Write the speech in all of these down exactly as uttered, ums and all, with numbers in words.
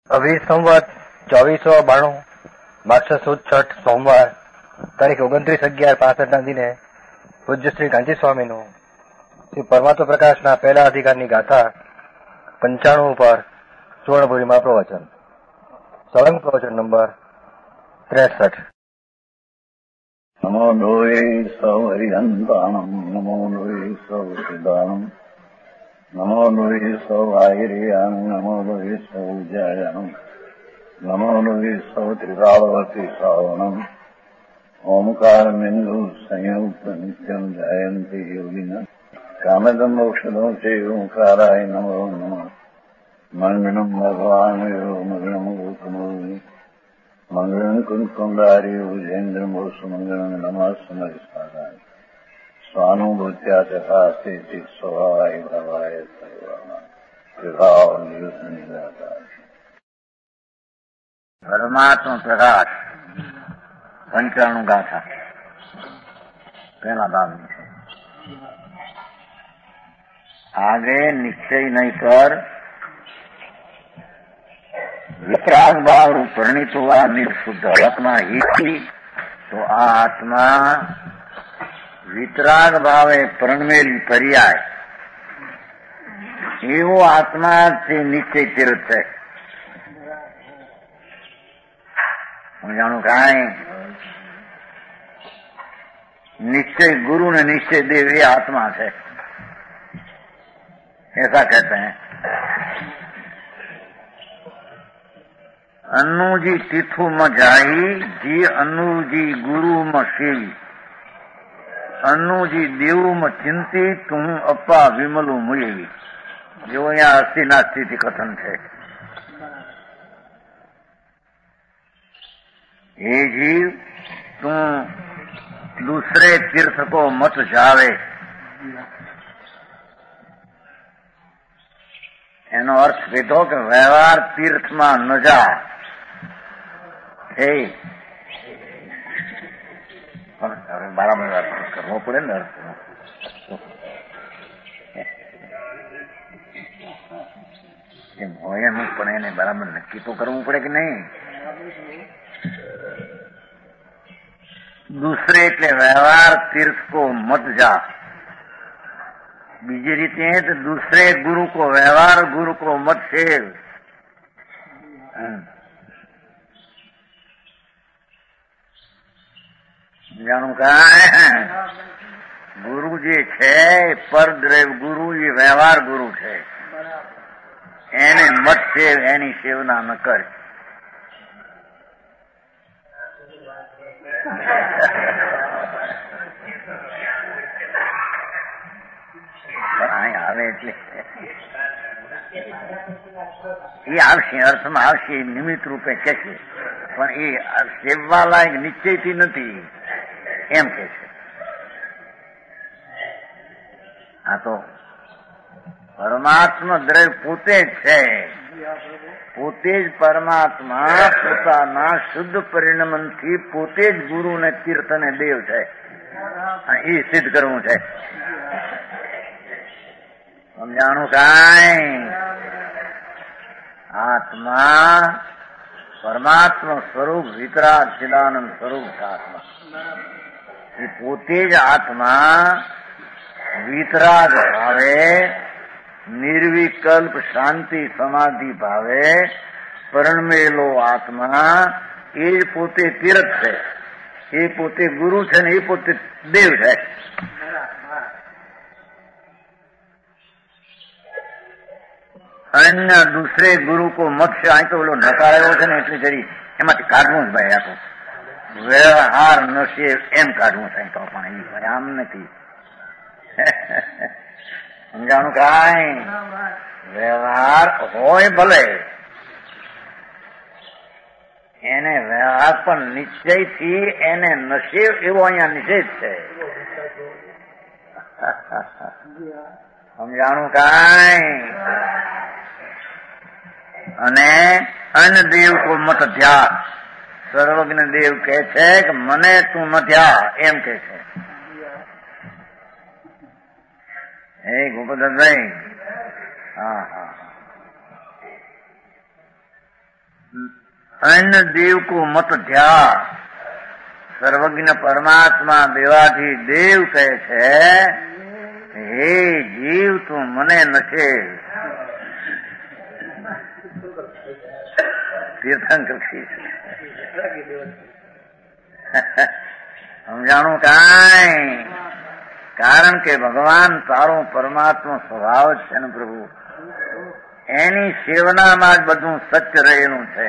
અભી સંવત ચોવીસો બાણું બારસો સુદ છઠ સોમવાર તારીખ ઓગણત્રીસ અગિયાર પાસઠના દિને પૂજ્ય શ્રી ગાંધી સ્વામીનું શ્રી પરમાત્મા પ્રકાશના પહેલા અધિકારની ગાથા પંચાણું ઉપર સુવર્ણપુરીમાં પ્રવચન. સળંગ પ્રવચન નંબર ત્રેસઠ. નમો લોહે સૌ હરિહંતાણમ, નમો લોહે સૌ સિદ્ધાણમ, નમો લોહે સૌ આયર્યાણ, નમો લોહે સૌ જયાણમ, નમો લોહે સૌ ત્રિકાળવતી શ્રાવણમ, ઓમકાર બિંદુ સંયુક્ત નિત્યમ જયંતી યોગિના કામદમ મોક્ષદો છે ઓંકારાય નમો નમઃ. મંગળમ ભગવાન મંગળમ ગોતમોની મંગળમ કુંકુંડારી ઉજેન્દ્ર મોસુ મંગળમ નમઃ સમરિસ્મરાય સ્વાનુભૂત્યા તથાસ્તે સ્વભાવાય ભવાય સૈવાના નિરાકાર. પરમાત્મા પ્રકાશ પંચાણું ગાથા પહેલા ભાગની છે. आगे निश्चय नहीं कर वितराग भाव परिणित हुआ निर्शुद्ध आत्मा ही, तो आ आत्मा વિતરાગ ભાવે પરણવેલી પર્યાય એવો આત્મા તે નિશ્ચય તીર્થ છે. હું જાણું કાંઈ નિશ્चय गुरु ने निश्चय देव ये आत्मा है, ऐसा कहते हैं. अन्नूजी तिथु म जाही जी अन्नूजी गुरु म सेवी, अन्नूजी देव म चिंती તું અપ્પા વિમલું મુયેવી. જો અહીંયા અસ્થિ નાસ્તિથી કથન છે. हे जीव तू दूसरे तीर्थ को मत जावे. એનો અર્થ લીધો કે વ્યવહાર તીર્થમાં ન જા. એ બરાબર કરવો પડે ને, એમ હોય એમ પણ એને બરાબર નક્કી તો કરવું પડે કે નહીં. दूसरे એટલે વ્યવહાર तीर्थ को मत जा. બીજી રીતે તો दूसरे गुरु को व्यवहार गुरु को मत सेव. જાણું કાંઈ ગુરુ જે છે પરદ્રૈવ ગુરુ એ વ્યવહાર ગુરુ છે, એને મત સેવ, એની સેવના ન કર. આવે એટલે એ આવશે, અર્થમાં આવશે, નિમિત્ત રૂપે કે છે, પણ એ સેવવા લાયક નિશ્ચયથી નથી એમ કે છે. આ તો પરમાત્મા દ્રવ્ય પોતે જ છે, પોતે જ પરમાત્મા પોતાના શુદ્ધ પરિણમનથી પોતે જ ગુરુ ને તીર્થ ને દેવ છે. એ સિદ્ધ કરવું છે. સમજાણું કાંઈ? આત્મા પરમાત્મા સ્વરૂપ વિતરાગ ચિદાનંદ સ્વરૂપ છે. આત્મા એ પોતે જ આત્મા વિતરાગ ભાવે નિર્વિકલ્પ શાંતિ સમાધિ ભાવે પરણમેલો આત્મા એ જ પોતે તીર્થ છે, એ પોતે ગુરુ છે ને એ પોતે દેવ છે. અન્ય દૂસરે ગુરુ કો મત છે. અહીં તો ઓલો નકાર આવ્યો છે ને એટલે જરી એમાંથી કાઢવું જ ભાઈ. આખું વ્યવહાર નશે એમ કાઢવું છે તો પણ એ ભાઈ આમ નથી. સમજાણું કાંઈ? વ્યવહાર હોય ભલે, એને વ્યવહાર પણ નિશ્ચયથી એને નશે એવો અહીંયા નિષેધ છે. સમજાણું કાંઈ? અને અન્ય દેવ કો મત ધ્યા. સર્વજ્ઞ દેવ કહે છે કે મને તું ન ધ્યા એમ કે છે. હે ગોપદત્તભાઈ, હા હા अन्य देव को मत ध्या। સર્વજ્ઞ પરમાત્મા દેવાથી દેવ કહે છે, હે જીવ તું મને નશે. તીર્થંકર સમજાણું કાંઈ? કારણ કે ભગવાન તારો પરમાત્મા સ્વભાવ જ છે ને પ્રભુ. એની સેવનામાં જ બધું સત્ય રહેલું છે.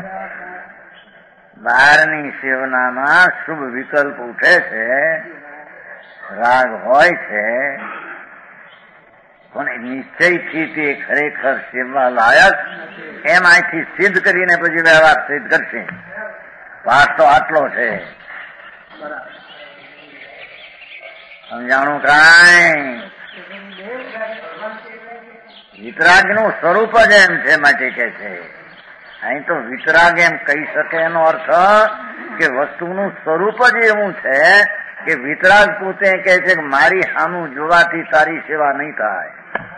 બહારની સેવનામાં શુભ વિકલ્પ ઉઠે છે, રાગ હોય છે, પણ નિશ્ચયથી તે ખરેખર સેવા લાયક એમ અહીંથી સિદ્ધ કરીને પછી વ્યવહાર સિદ્ધ કરશે. પાઠ તો આટલો છે. સમજાણું કાંઈ? વિતરાગનું સ્વરૂપ જ એમ છે માટે કે છે. અહીં તો વિતરાગ એમ કહી શકે એનો અર્થ કે વસ્તુનું સ્વરૂપ જ એવું છે કે વિતરાગ પોતે કહે છે કે મારી સામું જોવાથી તારી સેવા નહીં થાય.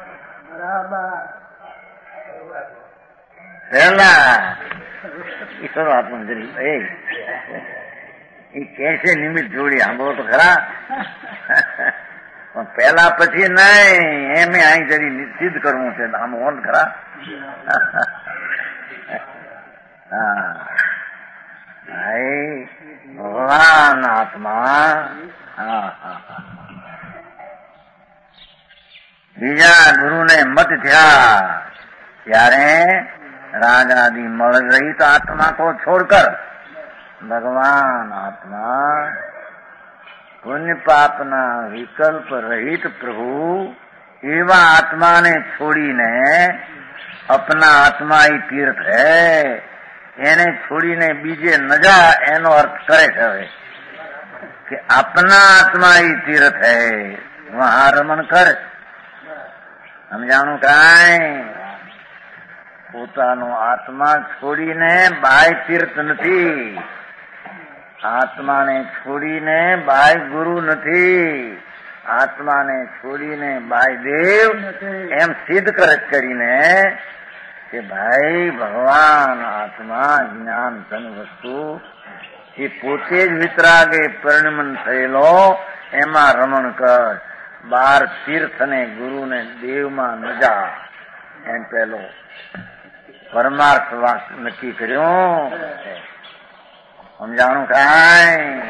પહેલા ઈશ્વર આત્મંજરી એ કે છે નિમિત્ત જોડી સાંભળો તો ખરા. પણ પહેલા પછી નહીં, એમ અહીં જરી નિશ્ચિત કરવું છે. આમ હોન ખરા. હા, ભગવાન આત્મા. હા હા બીજા ગુરુને મત થયા ત્યારે રાગ આદि મળ રહિત આત્મા को छोड़कर भगवान आत्मा पुण्य पापना विकल्प रहित प्रभु एवा आत्मा ने छोड़ीने अपना आत्मा ही तीर्थ है એને છોડીને બીજે ન જા એનો અર્થ કરે છે હવે કે આપના આત્મા ही तीर्थ है वहां रमण कर. સમજાણું કાંઈ? પોતાનો આત્મા છોડીને બાય તીર્થ નથી, આત્માને છોડીને બાય ગુરુ નથી, આત્માને છોડીને બાય દેવ એમ સિદ્ધ કરત કરીને કે ભાઈ ભગવાન આત્મા જ્ઞાન ધન વસ્તુ એ પોતે જ વિતરાગે પરિણમન થયેલો એમાં રમણ કર. બાર તીર્થ ને ગુરુ ને દેવમાં ન જા એમ પેલો પરમાર્થ વાક નક્કી કર્યો. સમજાણું કાંઈ?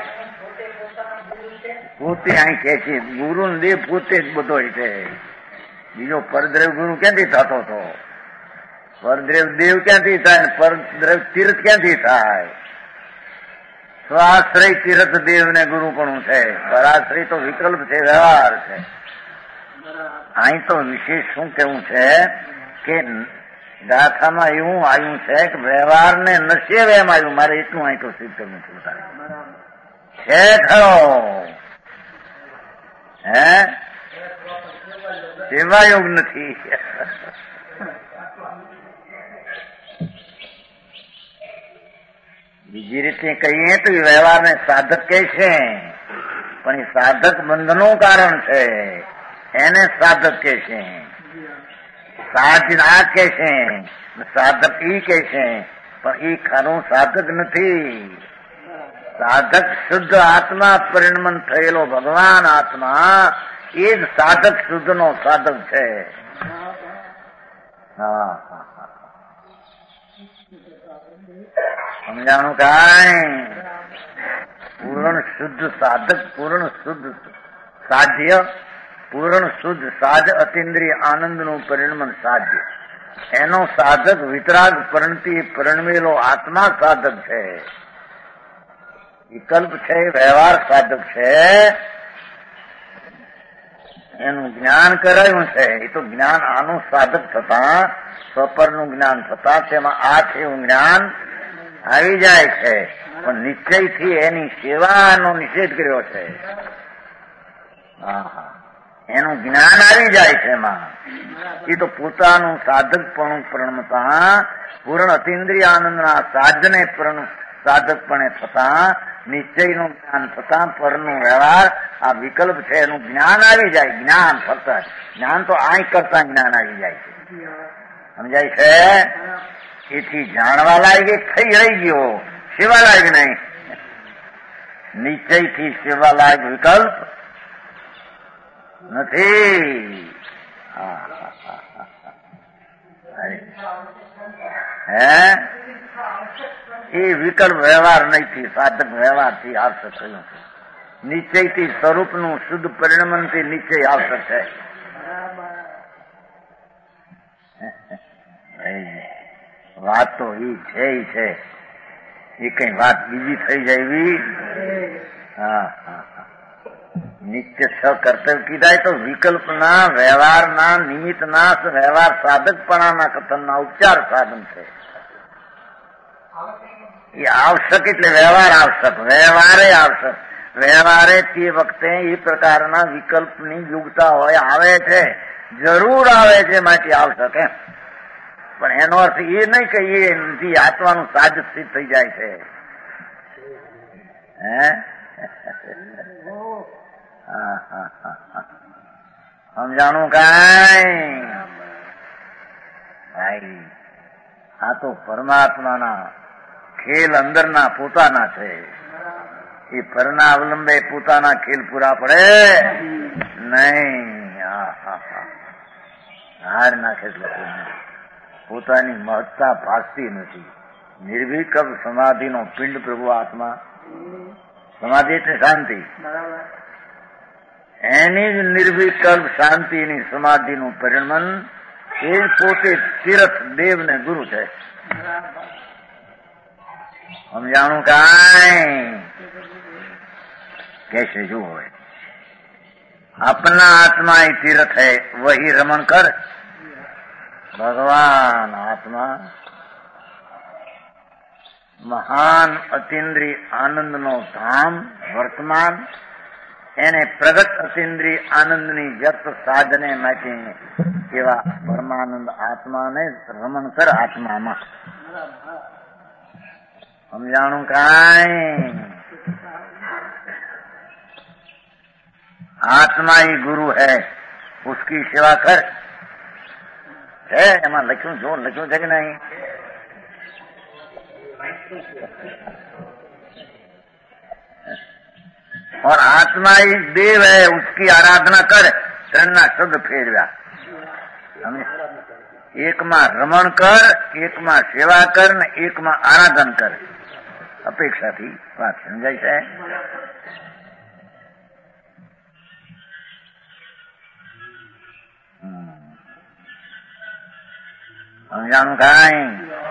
પોતે અહીં કે છે ગુરુ ને દેવ પોતે જ બધો છે. બીજો પરદ્રવ ગુરુ ક્યાંથી થતો હતો? પરદ્રવ દેવ ક્યાંથી થાય? પરદ્રવ તીર્થ ક્યાંથી થાય? સ્વાશ્રય તીર્થ દેવ ને ગુરુ પણ છે. પરાશ્રય તો વિકલ્પ છે, વ્યવહાર છે. અહીં તો વિશેષ શું કેવું છે કે ગાથામાં એવું આવ્યું છે કે વ્યવહાર ને નશ્યવ એમ આવ્યું. મારે એટલું અહીં તો સિદ્ધ કરવું છે. છે ખરો હે સેવા યોગ નથી. બીજી રીતે કહીએ તો એ વ્યવહારને સાધક કહે છે, પણ એ સાધક બંધનું કારણ છે એને સાધક કહે છે. સાધ આ કહે છે, સાધક ઈ કહે છે, પણ ઈ ખરું સાધક નથી. સાધક શુદ્ધ આત્મા પરિણમન થયેલો ભગવાન આત્મા એ જ સાધક શુદ્ધ નો સાધક છે. હા સમજાણું કાંઈ? પૂર્ણ શુદ્ધ સાધક, પૂર્ણ શુદ્ધ સાધ્ય, પૂર્ણ શુદ્ધ સાધ અતિન્દ્રિય આનંદનું પરિણમન સાધ્ય. એનો સાધક વિતરાગ પરિણતિ પરિણમેલો આત્મા સાધક છે. વિકલ્પ છે, વ્યવહાર સાધક છે. એનું જ્ઞાન કરાયું છે. એ તો જ્ઞાન આનું સાધક થતા, સ્વપરનું જ્ઞાન થતા તેમાં આ છે એવું જ્ઞાન આવી જાય છે. પણ નિશ્ચયથી એની સેવાનો નિષેધ કર્યો છે. એનું જ્ઞાન આવી જાય છે એમાં. એ તો પોતાનું સાધકપણું પ્રણમતા પૂર્ણ અતિન્દ્રિય આનંદના સાધને સાધકપણે થતા, નિશ્ચયનું જ્ઞાન થતા, પરનું વ્યવહાર આ વિકલ્પ છે એનું જ્ઞાન આવી જાય. જ્ઞાન ફક્ત જ્ઞાન તો આંખ કરતા જ્ઞાન આવી જાય છે. સમજાય છે? એથી જાણવા લાયક થઈ રહી ગયો, સેવા લાયક નહીં. નિશ્ચયથી સેવા લાયક વિકલ્પ નથી. હે એ વિકલ્પ વ્યવહાર નહીં, સાધક વ્યવહારથી આવશ્યક થયું છે. નિશ્ચયથી સ્વરૂપનું શુદ્ધ પરિણમનથી નિશ્ચય આવશ્યક છે. વાત તો ઈ છે ઈ છે, એ કઈ વાત બીજી થઈ જાય એવી. હા હા હા નિત્ય છ કર્તવ્ય કીધા તો વિકલ્પના વ્યવહારના નિમિત્તના વ્યવહાર સાધકપણાના કથનના ઉપચાર સાધન છે. એ આવશ્યક એટલે વ્યવહાર આવશ્યક, વ્યવહારે આવશ્યક. વ્યવહારે તે વખતે એ પ્રકારના વિકલ્પની યુગતા હોય આવે છે, જરૂર આવે છે, માટે આવશ્યક એમ. પણ એનો અર્થ એ નહીં કે એથી આત્માનું સાજ સિદ્ધ થઈ જાય છે. હે સમજાણું કાંઈ? આ તો પરમાત્માના ખેલ અંદરના પોતાના છે. એ પરના અવલંબે પોતાના ખેલ પૂરા પડે નહીં. હાર નાખે પોતાની મહત્તા ભાસતી નથી. નિર્વિકલ્પ સમાધિનો પિંડ પ્રભુ આત્મા. સમાધિ એટલે શાંતિ. એની જ નિર્વિકલ્પ શાંતિની સમાધિનું પરિણમન એ જ પોતે તીર્થ દેવ ને ગુરુ છે. સમજાણું કાંઈ? कैसे जो हो अपना आत्मा ही तीर्थ है, वही रमण कर. भगवान आत्मा મહાન અતિન્દ્રિય આનંદનો ધામ વર્તમાન, એને પ્રગટ અતિન્દ્રિય આનંદની વ્યક્ત સાધને માટે એવા પરમાનંદ આત્માને રમણ કર આત્મામાં. સમજાણું કાંઈ? आत्मा ही गुरु है, उसकी सेवा कर. है એમાં લખ્યું જો લખ્યું છે કે નહીં? और आत्मा ही देव है, उसकी आराधना कर. ત્રણના શબ્દ ફેરવ્યા. એકમાં રમણ કર, એકમાં સેવા કર ને એકમાં આરાધન કર. અપેક્ષાથી વાત સમજાય છે. સમજાણું કાંઈ?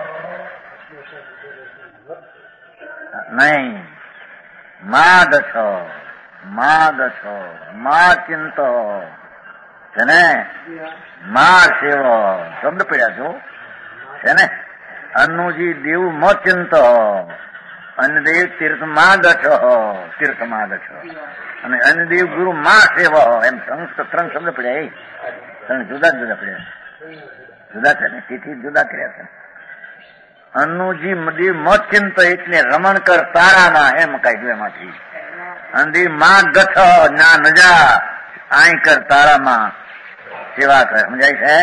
નહીં. મા દશો, મા દશો, મા ચિંતો છે ને, મા સેવો શબ્દ પડ્યા છો છે ને. અન્નુજી દેવ મ ચિંતો, અન્નદેવ તીર્થ માં દશો, તીર્થ માં દશો, અને અન્નદેવ ગુરુ માં સેવો. એમ ત્રણ શબ્દ પડ્યા. એ ત્રણ જુદા જુદા પડ્યા, જુદા છે ને, તેથી જુદા કર્યા છે. અન્નુજી દેવ મ ચિંત એટલે રમણ કર તારામાં, એમ કાઢ્યું એમાંથી. અંધી માં ગથ ના નજા આઈ કર તારામાં સેવા કર. સમજાય છે?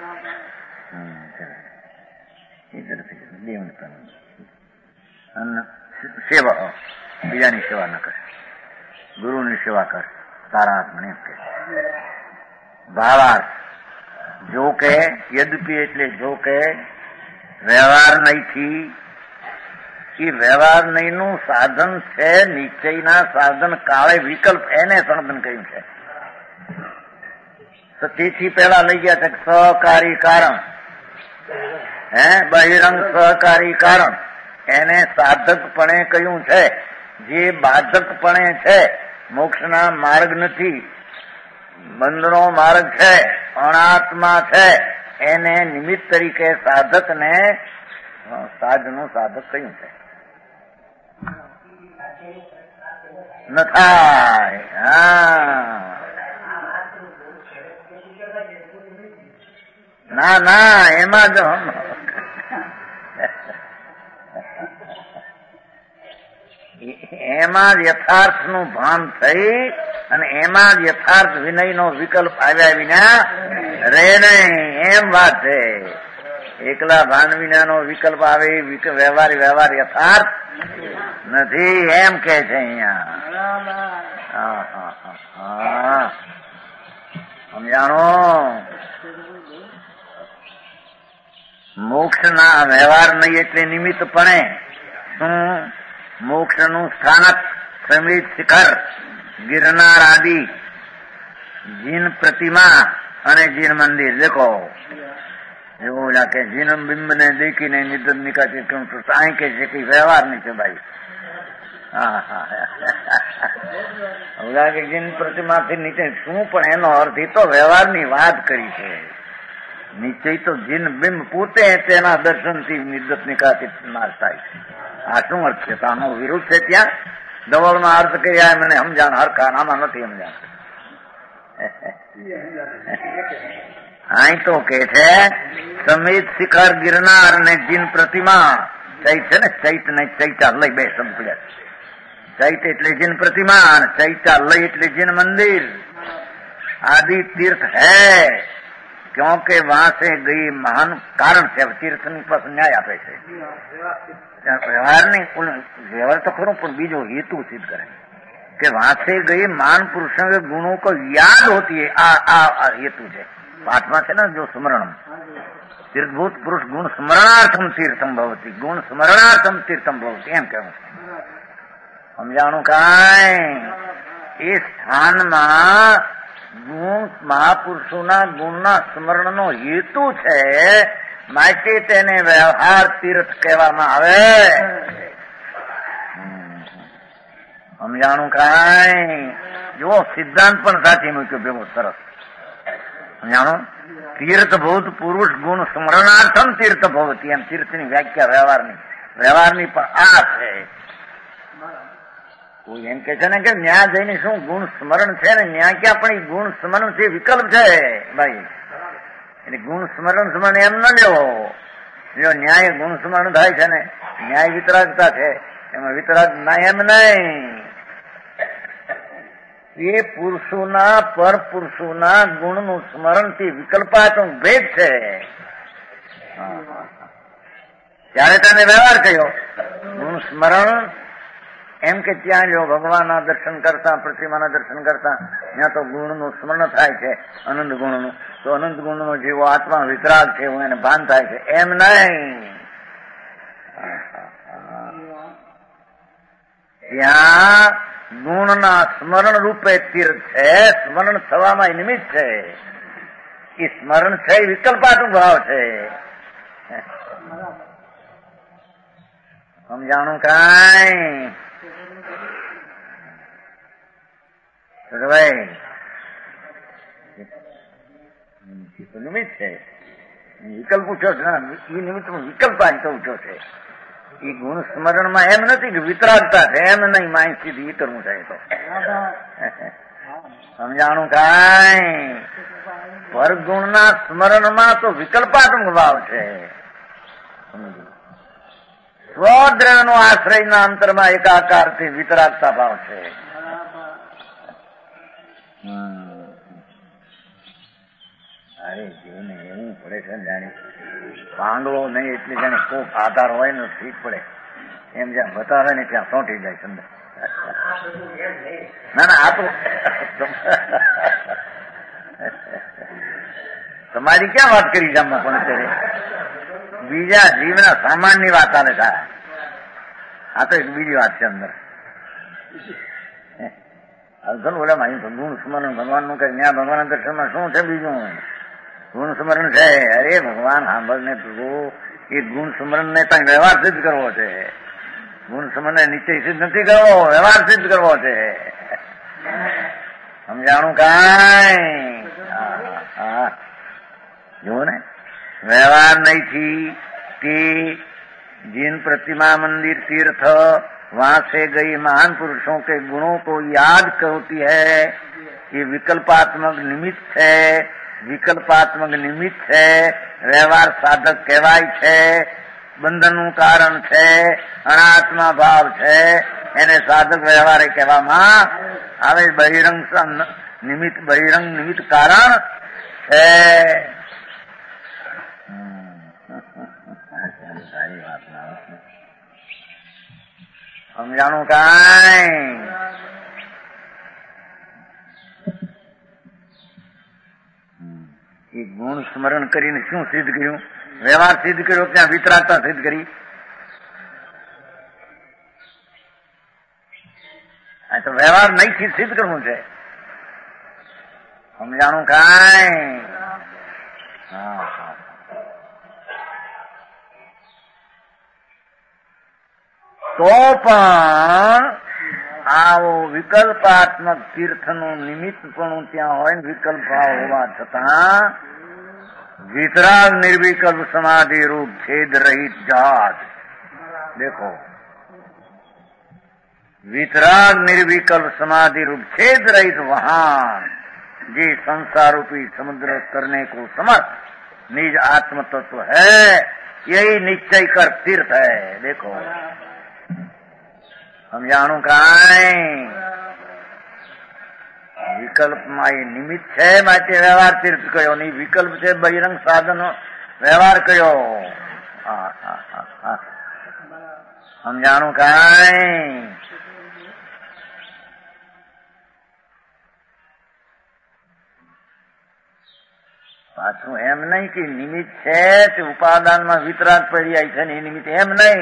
સેવા બીજાની સેવા ન કરે, ગુરુની સેવા કર. તારા મને કે ભાવાર્થ જો કે યદ્યપી એટલે જો કે વ્યવહાર નહીંથી, એ વ્યવહાર નહીંનું સાધન છે. નિશ્ચયના સાધન કાળે વિકલ્પ, એને સાધન કહ્યું છે. તો તેથી પેલા લઈ ગયા છે સહકારી કારણ. હે બહિરંગ સહકારી કારણ એને સાધકપણે કહ્યું છે. જે બાધકપણે છે, મોક્ષના માર્ગ નથી, બંધનો માર્ગ છે, અણાત્મા છે, એને નિમિત્ત તરીકે સાધકને સાધનું સાધક કહ્યું છે. ન થાય. હા ના ના, એમાં જ એમાં જ યથાર્થનું ભાન થઈ અને એમાં જ યથાર્થ વિનયનો વિકલ્પ આવ્યા વિના રે નહીં. એમ વાત છે. એકલા ભાન વિનાનો વિકલ્પ આવે એ વ્યવહાર વ્યવહાર યથાર્થ નથી એમ કે છે અહીંયા. સમજાણો? મોક્ષના વ્યવહાર નહીં એટલે નિમિત્તપણે શું મોક્ષનું સ્થાનક સમિત શિખર ગિરનાર આદિ જીન પ્રતિમા અને જીન મંદિર દેખો એવું લાગે જીન બિંબ ને દેખીને નિધન નિકાસી અહીં કે છે કે વ્યવહાર નહીં છે ભાઈ. હા હા એવું લાગે જીન પ્રતિમાથી નીચે શું પણ એનો અર્થ એ તો વ્યવહારની વાત કરી છે. નીચે તો જીન બિંબ પોતે તેના દર્શનથી નિર્દત નિકાસિત નાશ થાય છે. આ શું અર્થ છે? આનો વિરુદ્ધ છે. ત્યાં દવળમાં અર્થ કર્યા મને સમજાણ હરખા આમાં નથી સમજાણ. અહીં તો કે છે સમિત શિખર ગિરનાર ને જીન પ્રતિમા. ચૈત છે ને, ચૈત ને ચૈત્યાલય બે શબ્દ પડ્યા. ચૈત એટલે જીન પ્રતિમા અને ચૈત્યાલય એટલે જીન મંદિર આદि तीर्थ है क्योंकि वहां से गई महान कारण છે. तीर्थ ની પાસ ન્યાય આપે છે. व्यवहार नहीं व्यवहार तो करो पर बीजो हेतु सिद्ध करे कि वहां से गई महान पुरुषों के गुणों को याद होती है. आ, आ, आ हेतु है पाठमा है ना जो स्मरण तीर्थभूत पुरुष गुण स्मरणार्थम तीर्थम भवती गुण स्मरणार्थम तीर्थम भवती एम कहूं समझाणु काई. એ સ્થાનમાં ગુણ મહાપુરુષોના ગુણના સ્મરણનો હેતુ છે માટે તેને વ્યવહાર તીર્થ કહેવામાં આવે. સમજાણું કાંઈ? જો સિદ્ધાંત પણ સાચી મૂક્યો ભેગો સરસ. સમજાણો? તીર્થભૂત પુરુષ ગુણ સ્મરણાર્થમ તીર્થ ભવતી એમ તીર્થની વ્યાખ્યા વ્યવહારની વ્યવહારની પણ આ છે. કોઈ એમ કે છે ને કે ન્યા જઈને શું ગુણ સ્મરણ છે ને ન્યા ક્યાં પણ ગુણ સ્મરણ છે વિકલ્પ છે ભાઈ. એટલે ગુણ સ્મરણ સ્મરણ એમ ન લેવો. જો ન્યાય ગુણ સ્મરણ થાય છે ને ન્યાય વિતરાગતા છે એમાં વિતરાગ ના એમ નહીં. એ પુરુષોના પર પુરુષોના ગુણનું સ્મરણથી વિકલ્પાત્મક ભેદ છે ત્યારે તેને વ્યવહાર કહ્યો. ગુણ સ્મરણ એમ કે ત્યાં જો ભગવાનના દર્શન કરતા પ્રતિમાના દર્શન કરતા ત્યાં તો ગુણનું સ્મરણ થાય છે અનંત ગુણનું. તો અનંત ગુણનો જેવો આત્મા વિતરાગ છે એવું એને ભાન થાય છે એમ નહીં. ત્યાં ગુણના સ્મરણ રૂપે તીર્થ છે. સ્મરણ થવામાં નિમિત્ત છે. એ સ્મરણ છે એ વિકલ્પાત્મક ભાવ છે. સમજાણું કાંઈ? ભાઈ નિમિત્ત છે. વિકલ્પ પૂછો છે એ નિમિત્ત વિકલ્પ પૂછો છે. એ ગુણ સ્મરણમાં એમ નથી કે વિતરાગતા છે એમ નહીં. માય સીધી એ કરવું થાય તો સમજાણું કાંઈ? પરગુણના સ્મરણમાં તો વિકલ્પાત્મક ભાવ છે. સ્વદ્રનો આશ્રયના અંતરમાં એકાકારથી વિતરાગતા ભાવ છે. અરે જેને એવું પડે છે જાણે પાંગળો નહીં એટલે જાણે કોક આધાર હોય ને ઠીક પડે એમ જ્યાં બતાવે ને ત્યાં સોંટી જાય સંદર. ના ના આ તો તમારી ક્યાં વાત કરી ગામમાં પણ અત્યારે બીજા જીવના સામાનની વાત આને થાય. આ તો એક બીજી વાત છે અંદર. ઓલા ગુણ સ્મરણ ભગવાનનું કે ત્યાં ભગવાનના દર્શનમાં શું છે બીજું ગુણ સ્મરણ છે. અરે ભગવાન સાંભળને તું એ ગુણ સ્મરણ ને ત્યાં વ્યવહાર સિદ્ધ કરવો છે. ગુણ સ્મરણ નિશ્ચય સિદ્ધ નથી કરવો વ્યવહાર સિદ્ધ કરવો છે. સમજાણું કાંઈ? હા જુઓ ને व्यवहार नहीं थी कि जिन प्रतिमा मंदिर तीर्थ वहां से गई महान पुरुषों के गुणों को याद करती है. ये विकल्पात्मक निमित्त है. विकल्पात्मक निमित्त है. व्यवहार साधक कहवाय છે. બંધનનું કારણ છે. અનાત્મા ભાવ છે. એને સાધક વ્યવહાર કહેવામાં આવે. બહિરંગ નિમિત્ત બહિરંગ નિમિત્ત કારણ છે. મારી વાત ના સમજાણું કાંઈ એ ગુણ સ્મરણ કરીને શું સિદ્ધ કર્યું? વ્યવહાર સિદ્ધ કર્યો, ત્યાં વિતરાગતા સિદ્ધ કરી. આ તો વ્યવહાર નહીં સિદ્ધ કરવું છે. સમજાણું કાંઈ? હા હા તો પણ આવો વિકલ્પાત્મક તીર્થનું નિમિત્તપણું ત્યાં હોય ને વિકલ્પ ભાવ હોવા છતાં વિતરાગ નિર્વિકલ્પ સમાધિ રૂપ છેદ રહિત જાત. દેખો, वितराग निर्विकल्प समाधि रूप छेद रहित वहां जे संसार रूपी समुद्र करने को समर्थ निज आत्म तत्व है, यही निश्चय कर तीर्थ है. देखो हम जानू काई विकल्प में निमित्त है माटे व्यवहार तीर्थ कयो नहीं, विकल्प से बहिरंग साधन व्यवहार कयो. हम जानू काई પાછું એમ નહીં કે નિમિત્ત છે તે ઉપાદાનમાં વિતરાગ પડી જાય છે ને એ નિમિત્ત એમ નહીં.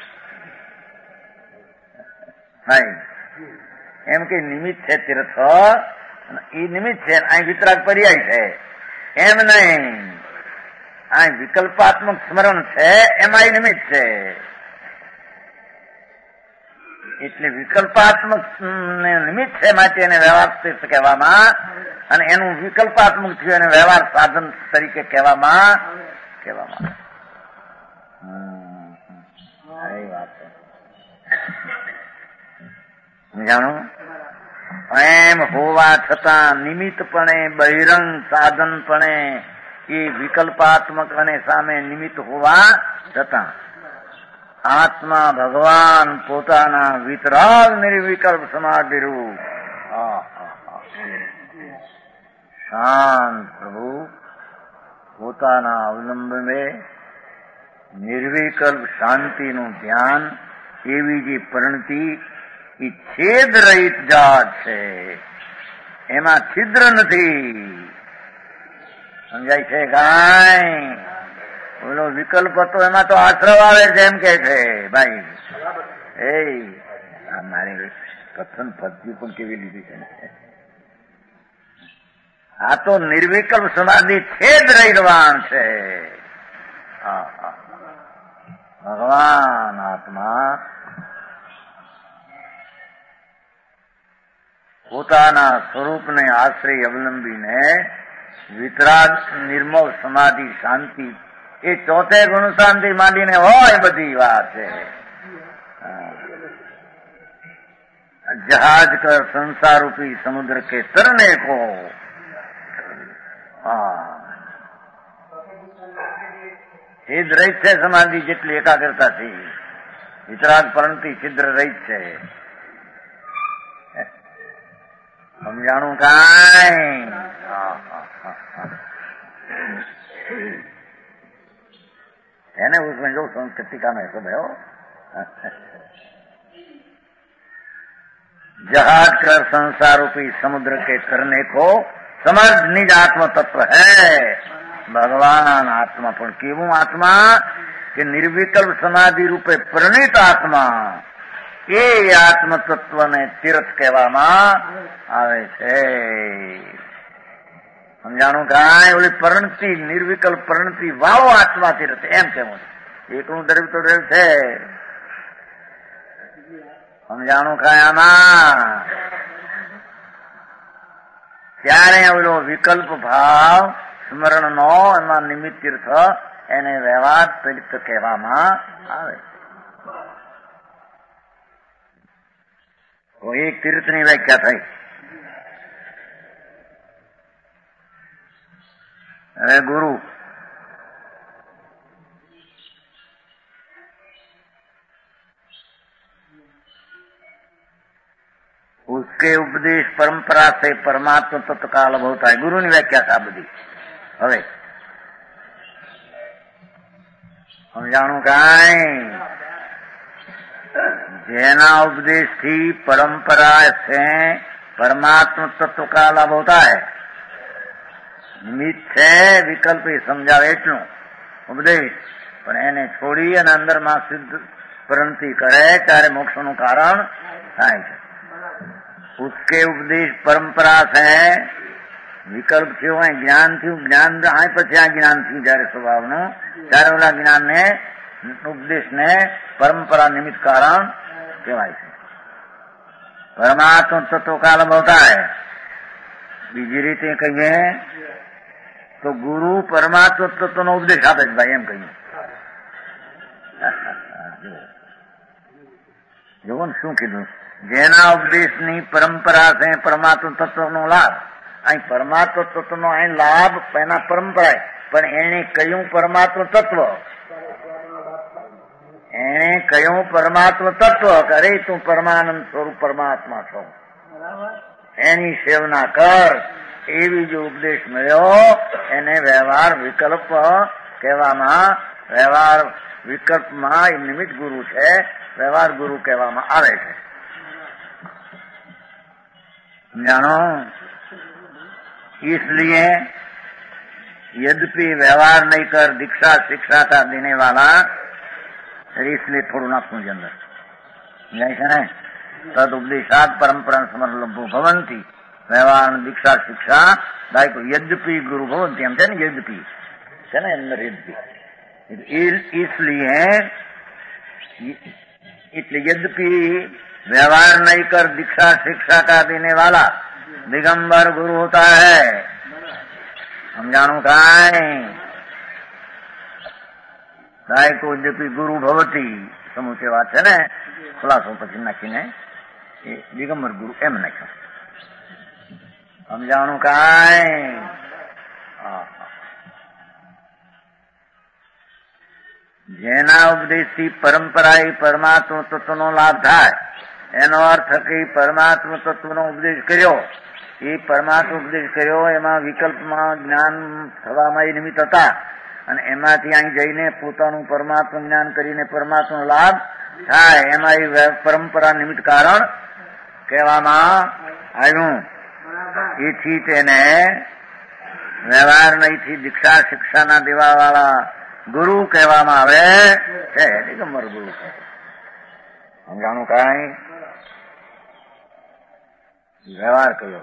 એમ કે નિમિત્ત છે તીર્થ એ નિમિત્ત છે અહીં વિતરાગ પડી જાય છે એમ નહીં. અહીં વિકલ્પાત્મક સ્મરણ છે એમાં એ નિમિત્ત છે. એટલે વિકલ્પાત્મક નિમિત્ત છે માટે એને વ્યવહાર તીર્થ કહેવામાં અને એનું વિકલ્પાત્મક થયું એને વ્યવહાર સાધન તરીકે કહેવામાં કહેવામાં એ વાત જાણો. એમ હોવા છતાં નિમિત્તપણે બહિરંગ સાધનપણે એ વિકલ્પાત્મક અને સામે નિમિત્ત હોવા છતાં આત્મા ભગવાન પોતાના વિતરાગ નિર્વિકલ્પ સમાધિ રૂપ શાંત પ્રભુ પોતાના અવલંબને નિર્વિકલ્પ શાંતિનું ધ્યાન એવી જે પરિણતિ એ છેદ રહિત જાત છે, એમાં છિદ્ર નથી. સમજાય છે કાંઈ? બોલો વિકલ્પ હતો એમાં તો આશ્રવ આવે છે એમ કે છે ભાઈ. એ મારી કથન પદ્ધતિ પણ કેવી લીધી છે. આ તો નિર્વિકલ્પ સમાધિ છેદ રહિતવાન છે. ભગવાન આત્મા પોતાના સ્વરૂપને આશ્રય અવલંબીને વિતરાગ નિર્મળ સમાધિ શાંતિ એ ચોથે ગુણ શાંતિ માંડીને હોય બધી વાત છે. जहाज कर संसार रूपी समुद्र के तरने को છિદ્ર રહિત છે સમાધિ જેટલી એકાગ્રતાથી વિતરાગ પરંતુ છિદ્ર રહિત છે. સમજાણું કાંઈ? है ना उसमें जो संस्कृतिका में सब है. जहाज कर संसार रूपी समुद्र के करने को समर्थ निज आत्म तत्व है. भगवान आत्मा पर केवं आत्मा के निर्विकल्प समाधि रूपे परिणित आत्मा એ આત્મ તત્વને તીર્થ કહેવામાં આવે છે. સમજાણું કાંઈ? ઓલી પરણતી નિર્વિકલ્પ પરણતી વાળો આત્મા તીર્થ એમ કેવું એકલું ડરવું તો ડર છે. સમજાણું કાંઈ? આમાં ત્યારે ઓલો વિકલ્પ ભાવ સ્મરણ નો એમાં નિમિત્ત તીર્થ એને વ્યવહાર તીર્થ કહેવામાં આવે. તો એક તીર્થની વ્યાખ્યા થઈ. હવે ગુરુ उसके उपदेश परंपरा से परमात्मा तत्व का अनुभव होता है. गुरु ની વ્યાખ્યા था બધી. હવે સમજાણું કાંઈ જેના उपदेश थी परंपरा से परमात्मा तत्व का लाभ होता है। નિમિત્ત છે વિકલ્પ એ સમજાવે એટલું ઉપદેશ, પણ એને છોડી અને અંદરમાં સિદ્ધ પ્રવૃત્તિ કરે ત્યારે મોક્ષનું કારણ થાય છે। उसके उपदेश परंपरा से વિકલ્પ થયો, અહીં જ્ઞાન થયું, જ્ઞાન અહીં પછી આ જ્ઞાન થયું જયારે સ્વભાવનું, ત્યારે ઓલા જ્ઞાનને ઉપદેશને પરંપરા નિમિત્ત કારણ કહેવાય છે। પરમાત્મા તત્વ કાલ હોતા है। બીજી રીતે કહીએ તો ગુરુ પરમાત્મા તત્વનો ઉપદેશ આપે છે ભાઈ, એમ કહીએ। જોવો ને શું કીધું, જેના ઉપદેશની પરંપરા છે પરમાત્મા તત્વનો લાભ। અહીં પરમાત્મા તત્વનો અહીં લાભ એના પરંપરા, પણ એને કયું પરમાત્મા તત્વ, એને કયું પરમાત્મા તત્વ કરે તું પરમાનંદ સ્વરૂપ પરમાત્મા છો, એની સેવના કર, એવી જો ઉપદેશ મળ્યો એને વ્યવહાર વિકલ્પ કહેવામાં, વ્યવહાર વિકલ્પમાં એ નિમિત્ત ગુરુ છે, વ્યવહાર ગુરુ કહેવામાં આવે છે। જાણો, इसलिए यद्यपि व्यवहार नहीं कर दीक्षा शिक्षा का देने वाला, इसलिए थोड़ा नाखूं के अंदर जैसे है तद उपदेशात परंपरा समर्लभो भवंती, व्यवहार दीक्षा शिक्षा दाई को यद्यपि गुरु भवंती, हम थे ना यद्यपि है ना अंदर यद्यपि, इसलिए इसलिए यद्यपि व्यवहार नहीं कर दीक्षा शिक्षा का देने वाला दिगंबर गुरु होता है। हम जानो काय काय को यद्यपि गुरु भवती समूचे बात है ने खुलासो પછી નાખીને એ દિગંબર ગુરુ એમ નાખ્યો। हम जानो काय જેના ઉપદેશથી પરંપરા એ પરમાત્મા તત્વનો લાભ થાય, એનો અર્થ કે પરમાત્મા તત્વનો ઉપદેશ કર્યો, એ પરમાત્મા ઉપદેશ કર્યો એમાં વિકલ્પમાં જ્ઞાન થવામાં એ નિમિત્ત હતા, અને એમાંથી અહીં જઈને પોતાનું પરમાત્મા જ્ઞાન કરીને પરમાત્માનો લાભ થાય, એમાં એ પરંપરા નિમિત્ત કારણ કહેવામાં આવ્યું। એથી તેને વ્યવહાર નહીંથી દીક્ષા શિક્ષાના દેવાવાળા ગુરુ કહેવામાં આવે છે, દિગંબર ગુરુ। સમજાણું કાંઈ વ્યવહાર કર્યો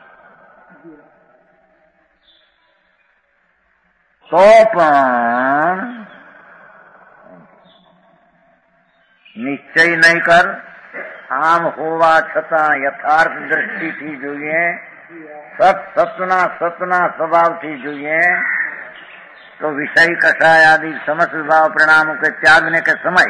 તો પણ નિશ્ચય નહીં કર, આમ હોવા છતાં યથાર્થ દ્રષ્ટિથી જોઈએ, સત સતના સતના સ્વભાવથી જોઈએ तो विषय कषाय आदि समस्त विभाव परिणामों के त्यागने के समय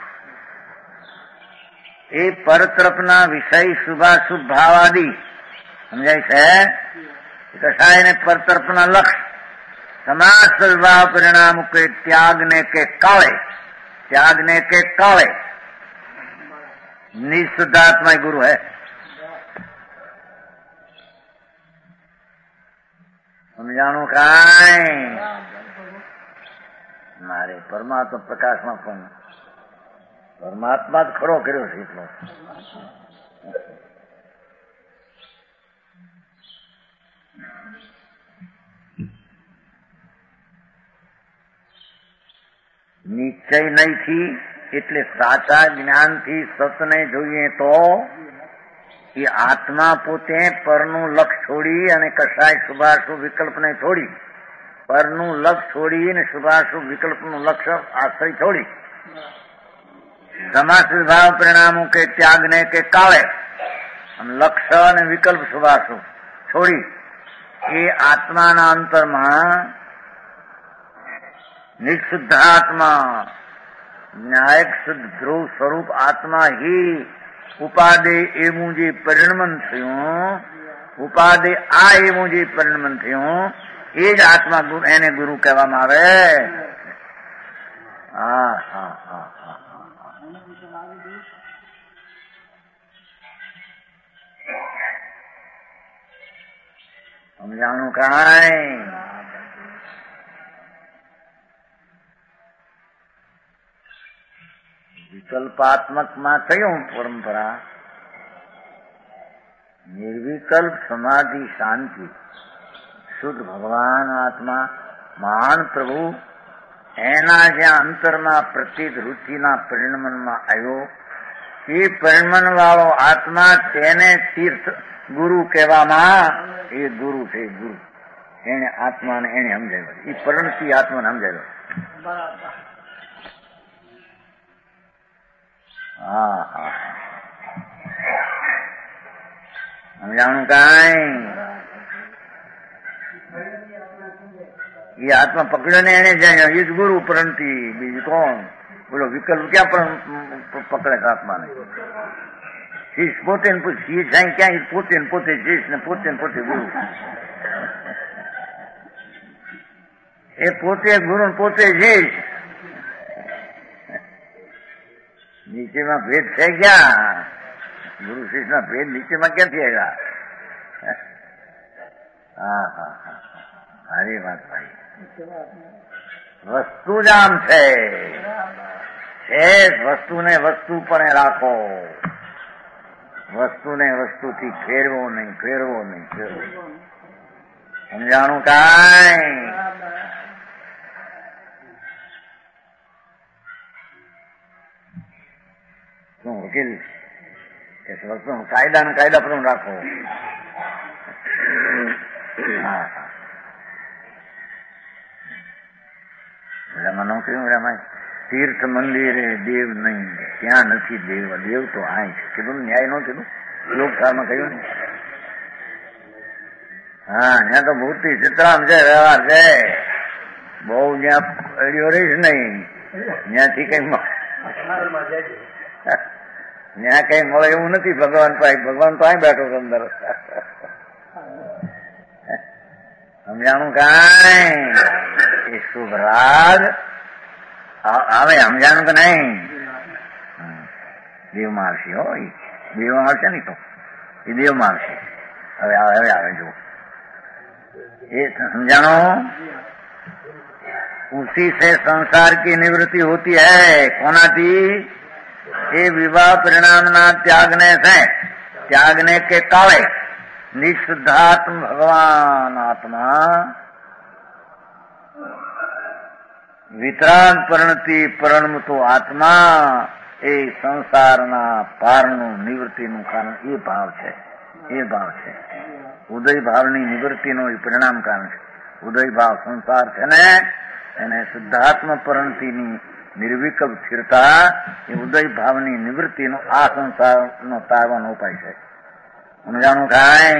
ये परतरफना विषय शुभाशुभ भाव आदि समझाई है। कषाय ने परतरफना लक्ष्य समस्त विभाव परिणाम के त्यागने के काले, त्यागने के काले निःशुद्धात्मा गुरु है। समझाणु काय મારે પરમાત્મા પ્રકાશમાં પણ પરમાત્મા જ ખડો કર્યો છે એટલો। નિશ્ચય નહીંથી એટલે સાચા જ્ઞાનથી સતને જોઈએ તો એ આત્મા પોતે પરનું લક્ષ છોડી અને કશાય શુભાશુભ વિકલ્પને છોડી, પરનું લક્ષ છોડી ને શુભાશુભ વિકલ્પનું લક્ષ્ય આશ્રય છોડી समस्त विभाव परिणामों के त्यागने के काले हम लक्ष्य અને વિકલ્પ શુભાશુભ છોડી એ આત્માના અંતરમાં નિઃશુદ્ધાત્મા ન્યાયક શુદ્ધ ધ્રુવ સ્વરૂપ આત્મા ही ઉપાદેય એવું જે પરિણમન થયું, ઉપાદેય આ એવું જે પરિણમન થયું એ જ આત્મા ગુરુ, એને ગુરુ કહેવામાં આવે। હા હા હા હા સમજાણું કાંઈ વિકલ્પાત્મકમાં કયું પરંપરા? નિર્વિકલ્પ સમાધિ શાંતિ શુદ્ધ ભગવાન આત્મા મહાન પ્રભુ એના જ્યાં અંતરમાં પ્રતિત રુચિના પરિણમનમાં આવ્યો એ પરિણમન વાળો આત્મા તેને તીર્થ ગુરુ કહેવામાં એ ગુરુ છે. ગુરુ એને આત્માને એને સમજાવ્યો, એ પરિણતિ આત્માને સમજાવ્યો. હા હા સમજાણું કાંઈ? એ આત્મા પકડ્યો ને એને જાય એ જ ગુરુ પરિણતિ. બીજું કોણ? બોલો વિકલ્પ ક્યાં પણ પકડે છે આત્માને? શીશ પોતે ને શીશ જાય ક્યાં? પોતે ને પોતે શીશ ને પોતે ને પોતે ગુરુ. એ પોતે ગુરુ ને પોતે શીશ. નીચેમાં ભેદ છે ક્યાં? ગુરુ શિષ્ય ના ભેદ નીચેમાં ક્યાંથી આવ્યા? હા હા હા સારી વાત ભાઈ. વસ્તુ જ આમ છે. વસ્તુને વસ્તુ પણ રાખો, વસ્તુને વસ્તુથી ફેરવો નહીં, ફેરવો નહીં, ફેરવો. સમજાણું કાંઈ? શું વકીલ કે વસ્તુ કાયદા ને કાયદા પણ રાખો. હા હા મને કહ્યું રામાય તીર્થ મંદિરે દેવ નહીં, ત્યાં નથી દેવ. દેવ તો આ છે. કીધું ન્યાય નો કીધું? લોકસારમાં કહ્યું ને. હા ત્યાં તો મૂર્તિ ચિત્રામ છે, વ્યવહાર છે. બહુ જ્યાં અડીઓ રહીશ નહીં ત્યાંથી કઈ ત્યાં કઈ મળે એવું નથી. ભગવાન પાસે ભગવાન તો અહીં બેઠો છે અંદર. સમજાણું કાંઈ? એ શુભ રાગ આવે. સમજાણું કે નહીં? દેવમાં આવશે. હો દેવમાં આવશે ને તો એ દેવમાં આવશે. હવે આવે હવે આવે જો એ समझानो। उसी से संसार की निवृत्ति होती है। कोनाथी ये विवाह परिणाम ना त्यागने से त्यागने के काले निशुद्धात्म भगवान आत्मा वितराग परिणति परिणमतो आत्मा એ સંસારના પારનું નિવૃત્તિનું કારણ એ ભાવ છે, એ ભાવ છે. ઉદય ભાવની નિવૃત્તિનો એ પરિણામ કારણ છે. ઉદય ભાવ સંસાર છે ને એને શુદ્ધાત્મ પરિણતિની નિર્વિકલ્પ સ્થિરતા એ ઉદય ભાવની નિવૃત્તિનો આ સંસારનો તારવાનો ઉપાય છે. સમજાણું કાંઈ?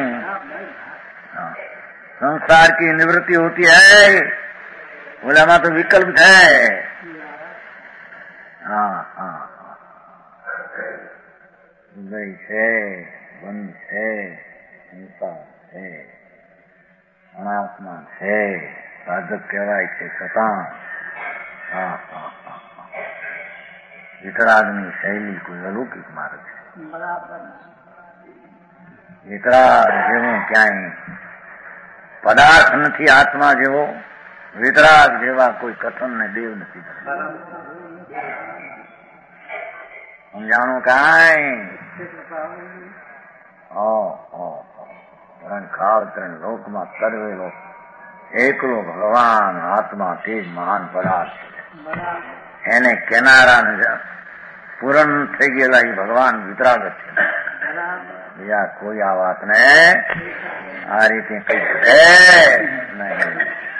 संसार की निवृत्ति होती है, बोलाમાં તો વિકલ્પ છે. હા હા ઉદય છે, બંધ છે, સંસાર છે, અનાત્મા છે, સાધક કહેવાય છે છતાં હા હા હા વિતરાગની શૈલી કોઈ અલૌકિક માર્ગ છે. વિતરાગ જેવો ક્યાંય પદાર્થ નથી, આત્મા જેવો વિતરાગ જેવા કોઈ કથન ને દેવ નથી. સમજાણું કાંઈ? ત્રણ કાળ ત્રણ લોકમાં તરવેલો એકલો ભગવાન આત્મા તે જ મહાન પદાર્થ છે. એને કેનારા પૂરણ થઈ ગયેલા એ ભગવાન વિતરાગ છે. બીજા કોઈ આ વાતને આ રીતે કઈ કરે નહીં.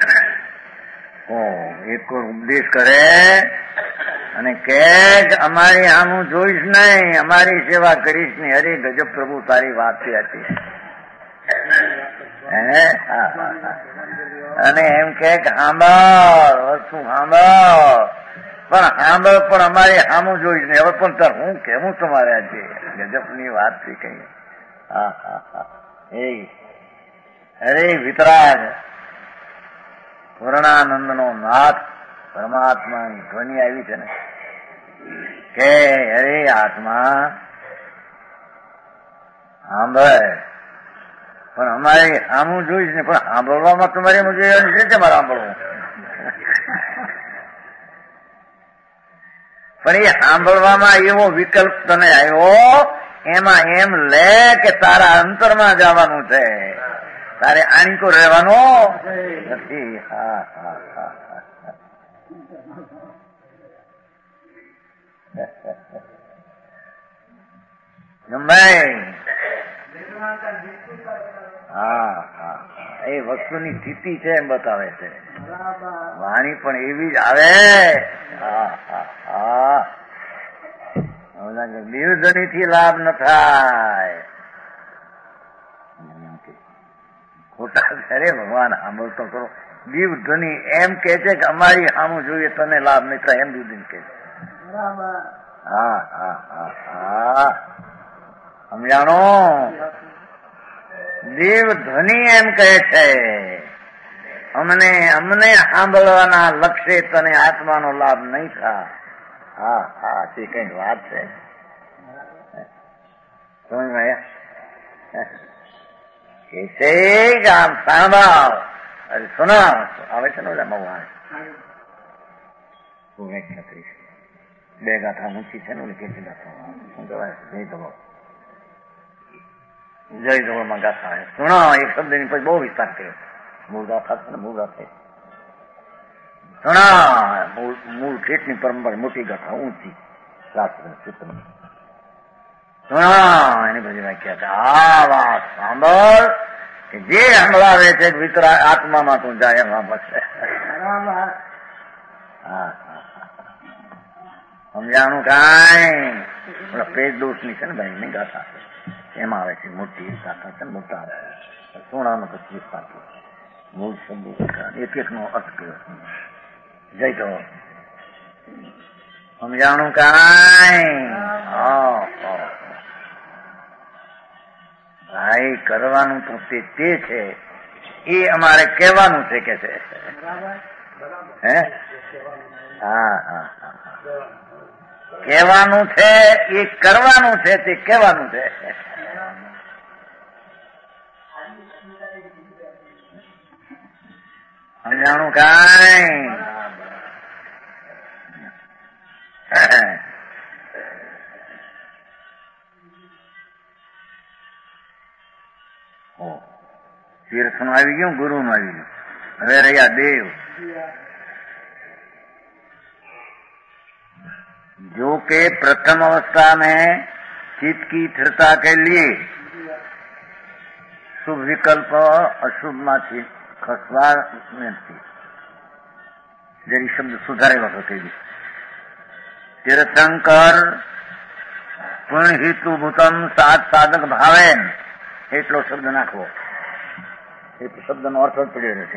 એક ઉપદેશ કરે અને કે અમારી આમ હું જોઈશ નહીં, અમારી સેવા કરીશ નહીં. અરે ગજબ પ્રભુ તારી વાત હતી. અને એમ કે સાંભળ વસ્તુ સાંભળ, પણ સાંભળ પણ અમારી સામું જોઈશ નહીં. હવે પણ તાર હું કેવું તમારે આજે ગજબની વાત થી કઈ. હા હા હા એ અરે વિતરાગ પૂર્ણાનંદ નો નાથ પરમાત્માની ધ્વનિ આવી છે ને કે અરે આત્મા સાંભળ, પણ અમારે આમું જોઈશ ને. પણ સાંભળવામાં તમારે એમ જોઈ છે મારે સાંભળવું. પણ એ સાંભળવામાં એવો વિકલ્પ તને આવ્યો, એમાં એમ લે કે તારા અંતરમાં જવાનું છે, તારે આણીકો રહેવાનો નથી. હા હા હા ભાઈ, હા હા એ વસ્તુની સ્થિતિ છે એમ બતાવે છે. વાણી પણ એવી જ આવે. હા હા હા નિર્ધની થી લાભ ન થાય. ખોટા અરે ભગવાન સાંભળતો કરો. દીવ ધ્વનિ એમ કે છે કે અમારી સામું જોઈએ તને લાભ નહીં થાય, એમ દીધી કે હા હા હા હા સમજાણો. દેવ ધ્વનિ એમ કહે છે અમને અમને સાંભળવાના લક્ષ્ય તને આત્માનો લાભ નહીં થાય. હા હા તે કઈ વાત છે. સમજ કે આમ સાંભળ. અરે સુના આવે છે ને ભગવાન બે ગાથા મૂકી છે ને કેટલી ગાથા શું કહેવાય જય ધબો જય ધબોમાં ગાથા સુના એક શબ્દની પછી બહુ વિસ્તાર કર્યો. મૂળ ગાથા છે ને મૂળ ગાથા સુના મૂળ મૂળ ખેતની પરંપરા મોટી ગાથા ઊંચી શાસ્ત્ર સૂત્રની સુના એની બધી વ્યાખ્યા છે. આ વાત સાંભળ કે જે સંભળાવે છે વિતરા આત્મામાં તું જાય એમાં બસે. હા સમજાણું કાંઈ ઓલા પેજ દોષની છે ને ભાઈ ની ગાથા એમાં આવે છે. મોટી ગાથા છે ને મોટા આવે સોનાનો પછી પાછું મૂળ શબ્દો એક એક નો અર્થ કર્યો. જય તો સમજાણું કાંઈ. ભાઈ કરવાનું તો તે છે એ અમારે કહેવાનું છે કે છે. હે હા હા હા કહેવાનું છે એ કરવાનું છે તે કહેવાનું છે. સમજાણું કાંઈ. તીર્થ નું આવી ગયું, ગુરુ નું આવી ગયું, હવે રહ્યા દેવ. जो के प्रथम अवस्था में चित्त की स्थिरता के लिए शुभ विकल्प अशुभ માંથી ખસવા નથી. જરી શબ્દ સુધારે વખતે તીર્થંકર પૂર્ણ હેતુભૂતમ સાત સાધક ભાવેન એટલો શબ્દ નાખવો. એ શબ્દનો અર્થ જ પડ્યો રહે છે.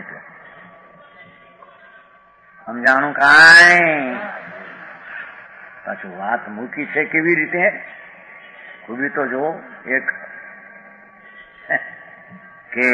સમજાણું કાંઈ. પાછું વાત મૂકી છે કેવી રીતે ખૂબી તો જો એક કે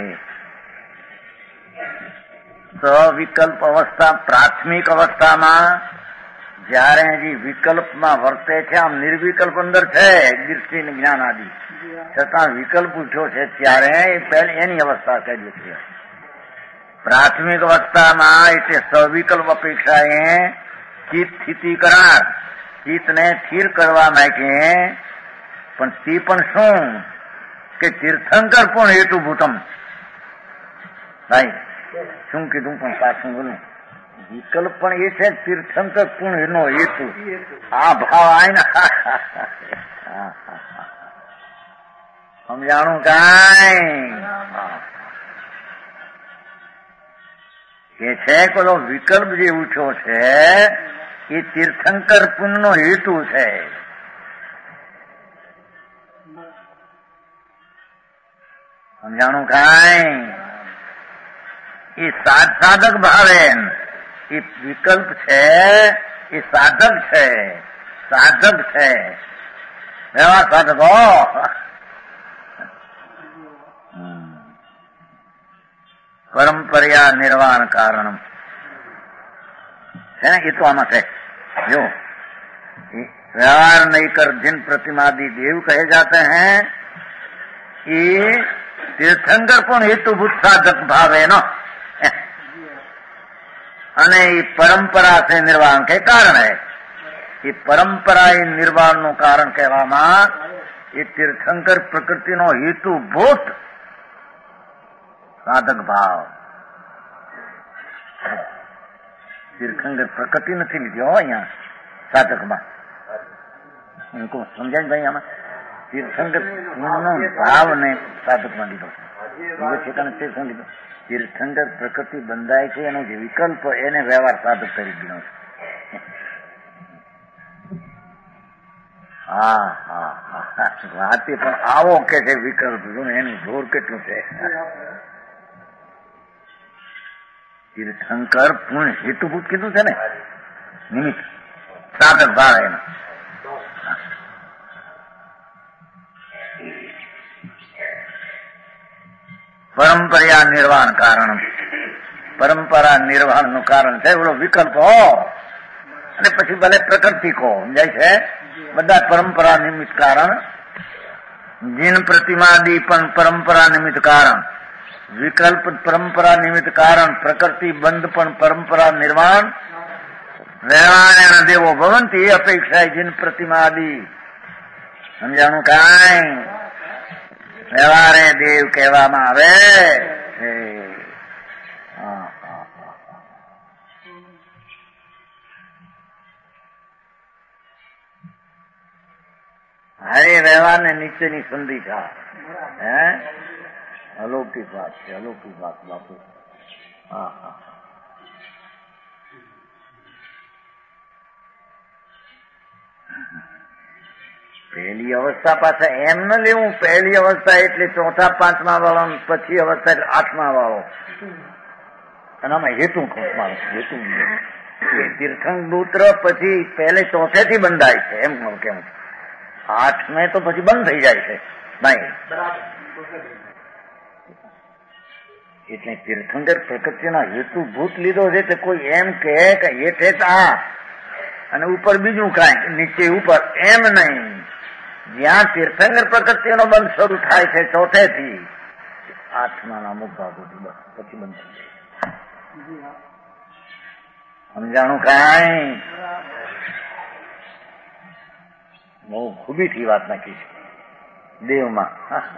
સવિકલ્પ અવસ્થા પ્રાથમિક અવસ્થામાં જયારે હજી વિકલ્પમાં વર્તે છે, આમ નિર્વિકલ્પ અંદર છે દૃષ્ટિ જ્ઞાન આદિ, છતાં વિકલ્પ ઉઠ્યો છે ત્યારે પહેલી એની અવસ્થા કહીએ છીએ. પ્રાથમિક અવસ્થામાં એટલે સવિકલ્પ અપેક્ષાએ ચિત્ત સ્થિતિ કરાર ચિત્તને સ્થિર કરવા માટે, પણ તે પણ શું કે તીર્થંકર પણ હેતુભૂતમ. ભાઈ શું કીધું પણ પાછું બોલું. વિકલ્પ પણ એ છે તીર્થંકર પૂર્ણ એનો હેતુ. આ ભાવ આય ને સમજાણું કાંઈ. કે છે પેલો વિકલ્પ જે ઉઠ્યો છે એ તીર્થંકર પુણ્ય નો હેતુ છે. સમજાણું કાંઈ. એ સાત સાધક ભાવે એ વિકલ્પ છે એ સાધક છે, સાધક છે એવા સાધકો. પરંપર્યા નિર્વાણ કારણ है ना, ये तो आमत है। जो व्यवहार नहीं कर जिन प्रतिमादि देव कहे जाते हैं ये तीर्थंकर पण हेतुभूत साधक भाव है न, અને એ પરંપરા से निर्वाण के कारण है। એ પરંપરા એ નિર્વાણનું કારણ કહેવામાં એ તીર્થંકર પ્રકૃતિનો હેતુભૂત સાધક ભાવ. તીર્થંકર પ્રકૃતિ નથી લીધી હો અહીંયા સાધકમાં. સમજાય ભાઈ? આમાં તીર્થંકર ભાવ ને સાધકમાં લીધો છે. તીર્થંકર લીધો તીર્થંકર પ્રકૃતિ બંધાય છે એનો જે વિકલ્પ એને વ્યવહાર સાધક કરી દીધો છે. હા હા હા વાતે પણ આવો કે છે વિકલ્પ, એનું જોર કેટલું છે. તીર્થંકર પૂર્ણ હેતુભૂત કીધું છે ને, નિમિત્ત સાધક ભાવ એનો. પરંપરા નિર્વાણ કારણ, પરંપરા નિર્વાણ નું કારણ છે એવડો વિકલ્પ હો, અને પછી ભલે પ્રકૃતિ કહો, સમજાય છે? બધા પરંપરા નિમિત્ત કારણ. જીન પ્રતિમાદી પણ પરંપરા નિમિત્ત કારણ, વિકલ્પ પરંપરા નિમિત્ત કારણ, પ્રકૃતિ બંધ પણ પરંપરા નિર્વાણ. વ્યવહાર દેવો ભવંતી અપેક્ષા જીન પ્રતિમાદી. સમજાણું કાંઈ? વ્યવહારે દેવ કહેવામાં આવે. હરે વ્યવહાર ને નીચેની સંધિ થાય. હે અલૌકિક વાત છે, અલૌકિક વાત બાપુ. હા હા પહેલી અવસ્થા પાછા એમ ન લેવું. પહેલી અવસ્થા એટલે ચોથા પાંચમા વાળો, પછી અવસ્થા એટલે આઠમા વાળો. અને આમાં હેતુ માણસ હેતુ તીર્થંક દૂત્ર પછી પહેલે ચોથેથી બંધાય છે એમ કેમ. આઠમે તો પછી બંધ થઈ જાય છે નહીં. એટલે તીર્થંકર પ્રકૃતિના હેતુભૂત લીધો છે. એટલે કોઈ એમ કે હેઠે આ અને ઉપર બીજું કાંઈ, નીચે ઉપર એમ નહીં. જ્યાં તીર્થંકર પ્રકૃતિનો બંધ શરૂ થાય છે ચોથેથી, આઠમા અમુક ભાગોથી બસ પછી બંધ થઈ જાય. સમજાણું કાંઈ? બહુ ખૂબીથી વાત નાખી છે દેવમાં.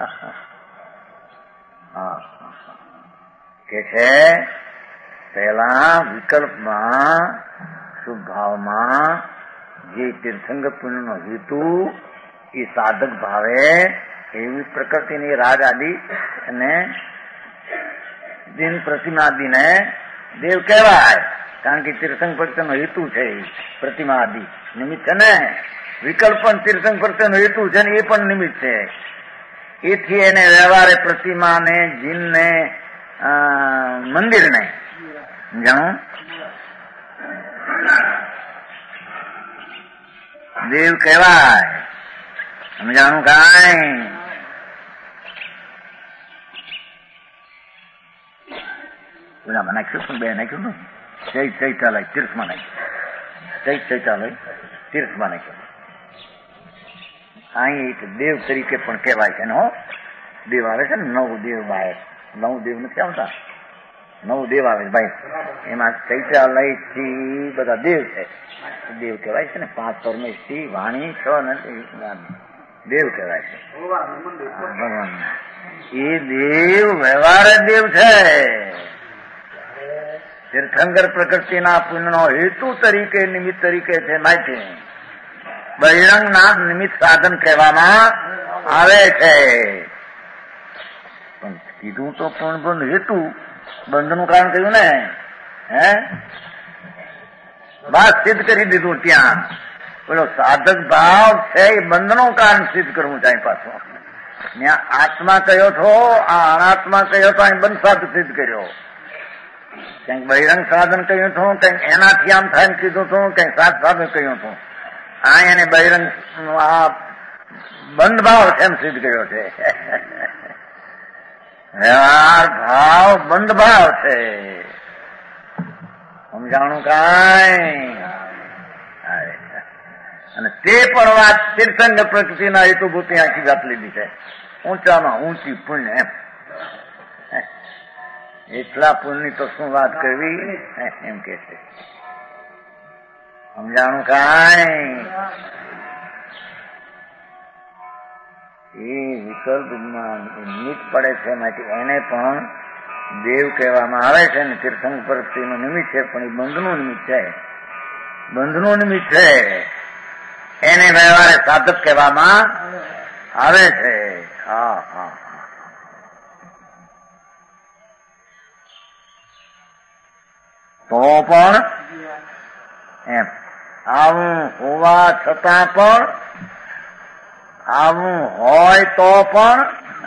હા કે છે પહેલા વિકલ્પમાં શુભભાવમાં જે તીર્થંકર પુણ્યનો હેતુ એ સાધક ભાવે એવી પ્રકૃતિની રાજ આદિ અને દિન પ્રતિમાદિને દેવ કહેવાય. કારણ કે તીર્થંકર પ્રત્યેનો હેતુ છે પ્રતિમા આદિ નિમિત્ત છે ને. વિકલ્પ પણ તીર્થંકર પ્રત્યેનો હેતુ છે ને, એ પણ નિમિત્ત છે. એથી એને વ્યવહારે પ્રતિમાને, જીનને, મંદિરને જાણું દેવ કહેવાય. સમજાણું કાંઈ? ઓલામાં નાખ્યું પણ બે નાખ્યું ને, ચૈત ચૈતાલય તીર્થમાં નાખ્યું, ચૈત ચૈતાલય તીર્થમાં નાખ્યું. અહીં દેવ તરીકે પણ કહેવાય છે ને. હો દેવ આવે છે ને, નવ દેવ બાય નવ દેવ નથી આવતા, નવ દેવ આવે ભાઈ. એમાં ચૈત્રાલય થી બધા દેવ છે, દેવ કહેવાય છે ને. પાંચ પરમેશથી વાણી છ નથી દેવ કહેવાય છે ભગવાન. એ દેવ વ્યવહાર દેવ છે. તીર્થંકર પ્રકૃતિના પુણ્યનો હેતુ તરીકે નિમિત્ત તરીકે છે માહિતી. બહિરંગના નિમિત્ત સાધન કહેવામાં આવે છે. પણ કીધું તો પણ હેતુ બંધનું કારણ કહ્યું ને. હે વાત સિદ્ધ કરી દીધું. ત્યાં પેલો સાધક ભાવ છે એ બંધનું કારણ સિદ્ધ કરવું ચાહે પાછું. ત્યાં આત્મા કયો છો, આ અનાત્મા કયો તો અહીં બંધ સાધક સિદ્ધ કર્યો. કંઈક બહિરંગ સાધન કહ્યું હતું, કંઈક એનાથી આમ થાય કીધું હતું, કંઈક સાત સાધન કહ્યું હતું. આ એને બહિરંગ આ બંધ ભાવ એમ સિદ્ધ કર્યો છે. વ્યવહાર ભાવ બંધ ભાવ છે. સમજાણું કાંઈ? અને તે પણ વાત તીર્થંકર પ્રકૃતિના હેતુભૂતિ આખી વાત લીધી છે. ઊંચામાં ઊંચી પુણ્ય એમ. એટલા પુણ્યની તો શું વાત કરવી એમ કે છે. સમજાણું કાંઈ? એ વિકલ્પમાં નિમિત્ત પડે છે, માટે એને પણ દેવ કહેવામાં આવે છે ને તીર્થંકર તેનું નિમિત્ત છે, પણ એ બંધનું નિમિત્ત છે. બંધનું નિમિત્ત છે એને વ્યવહારે સાધક કહેવામાં આવે છે. હા હા તો પણ એમ આવું હોવા છતાં પણ, આવું હોય તો પણ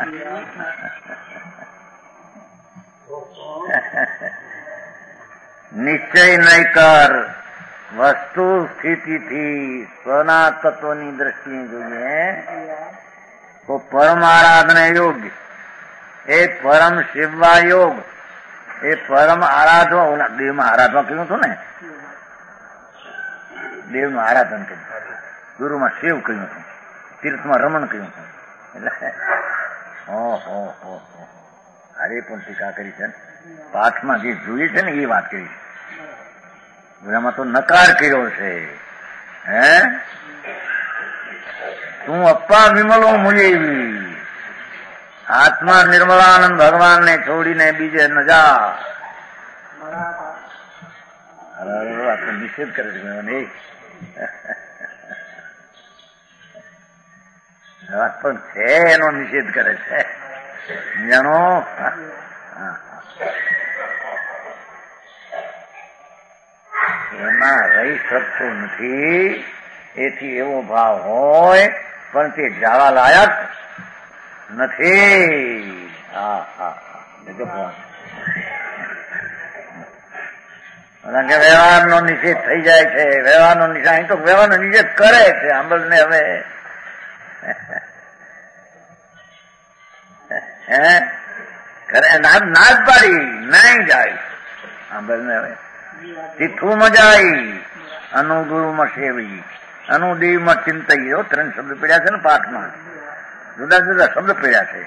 નિશ્ચય નહીં કર. વસ્તુ સ્થિતિથી સ્વના તત્વની દ્રષ્ટિએ જોઈએ તો પરમ આરાધના યોગ, એ પરમ શિવવા યોગ, એ પરમ આરાધવા, ઓલા દેવમાં આરાધવા કહ્યું હતું ને, દેવનું આરાધન કહ્યું, ગુરુમાં શિવ કહ્યું હતું, તીર્થમાં રમણ કહ્યું હતું. એટલે ઓહો હો અરે પણ ટીકા કરી છે, પાઠમાં જે જોઈએ છે ને એ વાત કરી છે. એમાં તો નકાર કર્યો છે. હે તું અપ્પા વિમલો મુજેવી, આત્મા નિર્મળાનંદ ભગવાનને છોડીને બીજે ન જા. આપણે નિષેધ કરે છે નહીં, વાત પણ છે એનો નિષેધ કરે છે. જાણો એમાં રહી શકતો નથી. એથી એવો ભાવ હોય પણ તે જવા લાયક નથી. હા હા કારણ કે વ્યવહારનો નિષેધ થઈ જાય છે. વ્યવહારનો નિષેધ તો વ્યવહારનો નિષેધ કરે છે. આંબળને હવે હે કરે નાદ નાદ પાડી નહીં જાય. આંબળને હવે તીથુમાં જાય, અનુગુરુમાં સેવી, અનુદેવમાં ચિંતઈ. ત્રણ શબ્દ પડ્યા છે ને પાઠમાં, જુદા જુદા શબ્દ પડ્યા છે.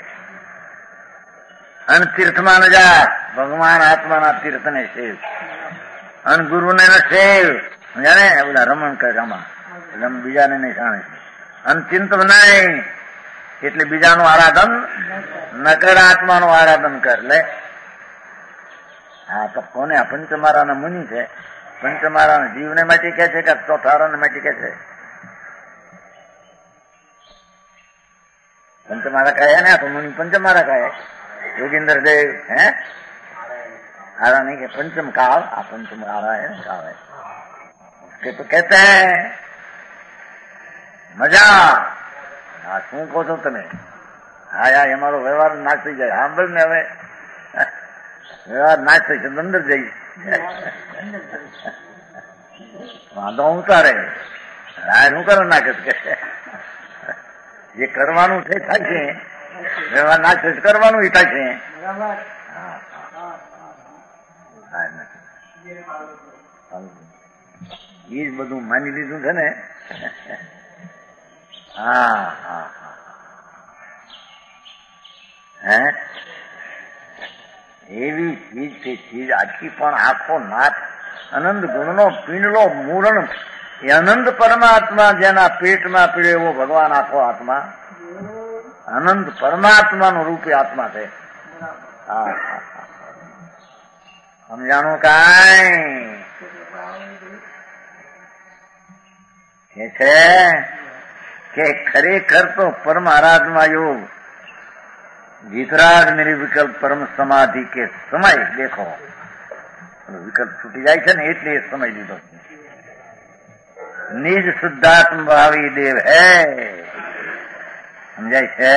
અને તીર્થમાં ન જા, ભગવાન આત્માના તીર્થને સેવ, અને ગુરુને ન સેવ. જાણે બધા રમણ કરે આમાં, એટલે બીજાને નહીં જાણે. અને ચિંતવ નહીં એટલે બીજાનું આરાધન ન કર, આત્માનું આરાધન કર. લે હા તો કોને? આ પંચમારાના મુનિ છે. પંચમારાના જીવને માટે કે છે કે ચોથારાને માટે કે છે? પંચમારા કહે ને, તો મુનિ પંચમારા કહે. योगिंदर देव है आरा नहीं के पंचम काल, आ पंचम आरा है काल है, उसके तो कहते हैं मजा. હા શું કહો છો તમે? હા યાર અમારો વ્યવહાર નાશ થઈ જાય. સાંભળ ને, હવે વ્યવહાર નાશ થઈ છે, અંદર જઈ વાંધો ઉતારે. હા શું કરો નાખે કે જે કરવાનું છે થાય છે, વ્યવહાર નાશ થઈ કરવાનું થાય છે. એ જ બધું માની લીધું છે ને. હા હા હે એવી ચીજ તે ચીજ આખી પણ આખો નાથ અનંત ગુણનો પીંડલો મૂળણ એ અનંત પરમાત્મા જેના પેટમાં પીડે એવો ભગવાન આખો આત્મા અનંત પરમાત્માનું રૂપે આત્મા છે. હા સમજાણું કાંઈ કે છે કે ખરેખર તો પરમ આરાધના યોગ જીતરાગ નિર્વિકલ્પ પરમ સમાધિ કે સમય દેખો વિકલ્પ છૂટી જાય છે ને એટલે એ સમય લીધો છે. નિજ શુદ્ધાત્મ ભાવી દેવ હે, સમજાય છે?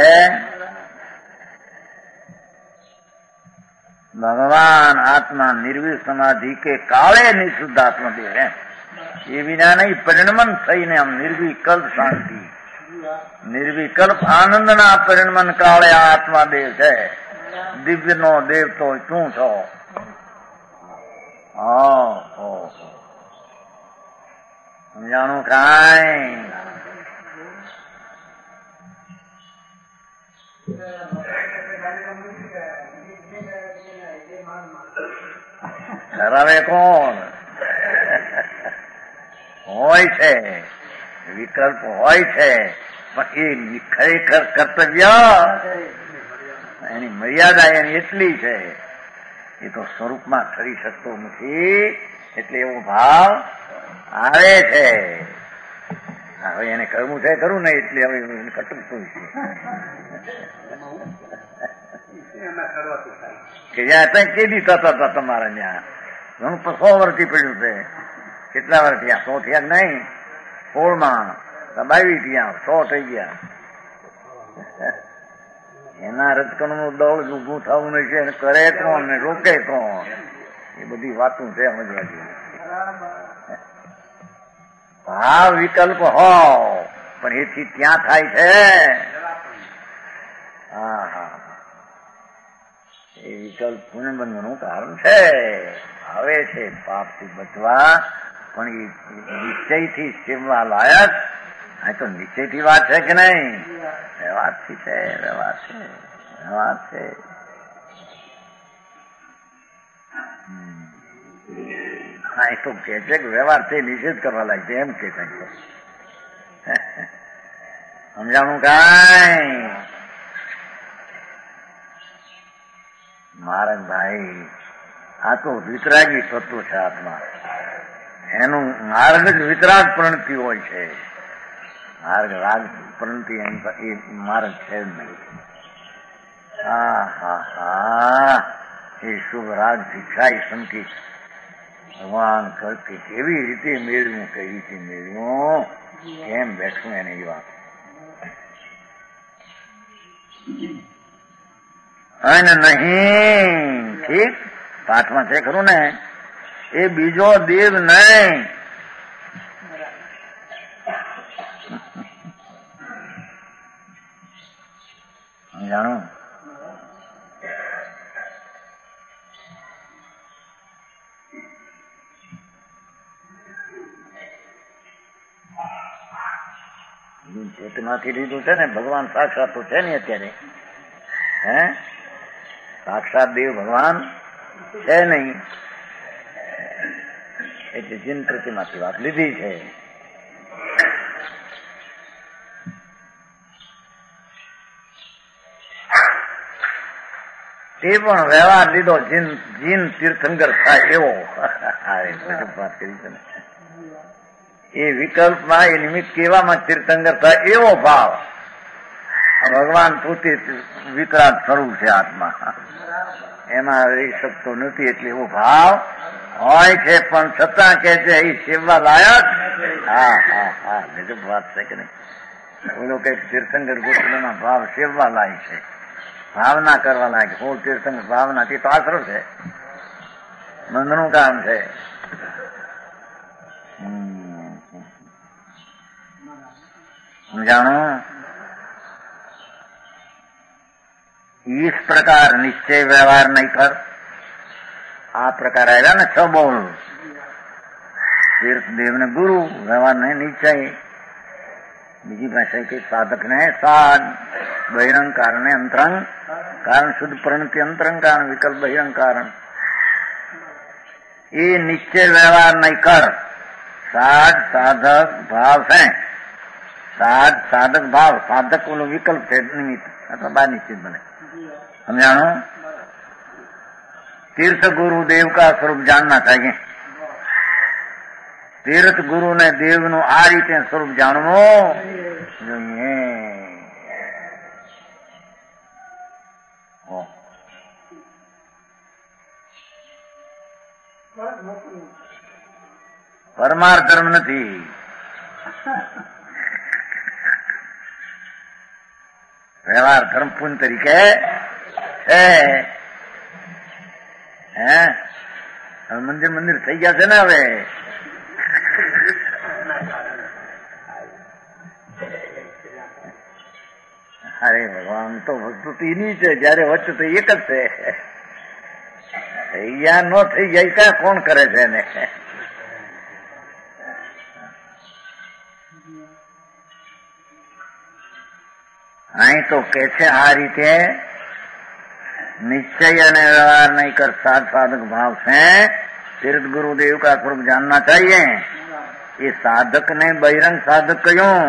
ભગવાન આત્મા નિર્વિક સમાધિ કે કાળે નિશુદ્ધાત્મ દેવ હે. એ વિના નહીં પરિણમન થઈને આમ નિર્વિકલ્પ શાંતિ નિર્વિકલ્પ આનંદના પરિણમન કાળે આત્મા દેવ છે. દિવ્ય નો દેવ તો શું છો? સમજાણું કાંઈ? કરાવે કોણ? હોય છે, વિકલ્પ હોય છે, પણ એ ખરેખર કર્તવ્ય એની મર્યાદા એની એટલી છે, એ તો સ્વરૂપમાં કરી શકતો નથી, એટલે એવો ભાવ આવે છે. હવે એને કરવું છે ખરું ને, એટલે હવે કટકતું છે કે જ્યાં ત્યાં કેદી થતા હતા તમારા ત્યાં ઘણું સો વર્ષથી પડ્યું છે. કેટલા વર્ષ થયા? સો થયા નહીં, સોળમાં બાવીસ થયા, સો થઈ ગયા. એના રજકણ નું દળ ઉભું થવું નહીં છે, કરે કોણ ને રોકે કોણ, એ બધી વાતો છે સમજવા જેવી. ભાવ વિકલ્પ હોવ પણ એથી ત્યાં થાય છે. હા હા, એ વિકલ્પ પુણ્યબંધનું કારણ છે. આવે છે પાપથી બચવા, પણ એ નિશ્ચયથી સેવવા લાયક. આ તો નિશ્ચયથી વાત છે કે નહીં? વ્યવહારથી છે, વ્યવહાર છે, વ્યવહાર છે. હા, એ તો કે છે કે વ્યવહાર છે નિષેધ કરવા લાગે એમ કે કઈ સમજાણું કાંઈ? મહારાજ ભાઈ, આ તો વિતરાગી તત્વ છે આત્મા. એનું માર્ગ જ વિતરાગ પ્રણતિ હોય છે. માર્ગ રાગ પ્રણતિ એ માર્ગ છે જ નહીં. હા હા હા, એ શુભ રાગ શિક્ષા સંતિ ભગવાન કરતી કેવી રીતે મેળવ્યું, કઈ રીતે મેળવ્યું, કેમ બેઠું એને એ વાત. અને નહીં, ઠીક પાઠમાં છે ખરું ને, એ બીજો દેવ નહીં. જાણું ચેતનાથી લીધું છે ને, ભગવાન સાક્ષાત તો છે ને અત્યારે. હે, સાક્ષાત દેવ ભગવાન છે નહીં, એટલે જીન પ્રતિમાથી વાત લીધી છે. તે પણ વ્યવહાર લીધો જીન જીન તીર્થંકર થાય એવો. વાત કરી છે ને, એ વિકલ્પમાં એ નિમિત્ત કહેવામાં તીર્થંકર થાય એવો ભાવ. ભગવાન પોતે વિતરાગ સ્વરૂપ છે આત્મા, એમાં રહી શકતો નથી, એટલે એવો ભાવ હોય છે. પણ છતાં કે છે એ સેવા લાયક. હા હા હા, ગજબ વાત છે કે નહીં? બોલો કઈક તીર્થંકર ગોત્રના ભાવ સેવા લાયક છે, ભાવના કરવા લાગે. હોળ તીર્થંકર ભાવનાથી તો આશરો છે, બંધનું કામ છે. જાણો, इस प्रकार निश्चय व्यवहार नहीं कर. આ પ્રકાર આવ્યા ને છ બોલ. તીર્થદેવ ને ગુરુ, વ્યવહાર ને નિશ્ચય, બીજી પાસે કે સાધક ને સાધ, બહિરંગ કારણ ને અંતરંગ કારણ, શુદ્ધ પ્રણતિ અંતરંગ કારણ, વિકલ્પ બહિરંગ કારણ. એ નિશ્ચય વ્યવહાર નહીં કર. સાધ સાધક ભાવ છે, સાધ સાધક ભાવ, સાધક ઓલો વિકલ્પ છે નિમિત્ત અથવા બાર નિશ્ચિત બને. समझानो, तीर्थ गुरु देव का स्वरूप जानना चाहिए. तीर्थ गुरु ने देव નું આ રીતે સ્વરૂપ જાણવું જોઈએ. પરમાર્થ ધર્મ નથી, વ્યવહાર ધર્મ પૂર્ણ તરીકે છે. હે, મંદિર મંદિર થઈ ગયા છે ને હવે. અરે ભગવાન તો વસ્તુ એની છે, જયારે વચ્ચે તો એક જ છે. થઈ ગયા ન થઈ જાય ક્યાં કોણ કરે છે ને? અહીં તો કે છે આ રીતે निश्चय અને व्यवहार नहीं कर, साध साधक भाव से तीर्थ गुरुदेव का स्वरूप जानना चाहिए. એ સાધક ને બહિરંગ સાધક કયો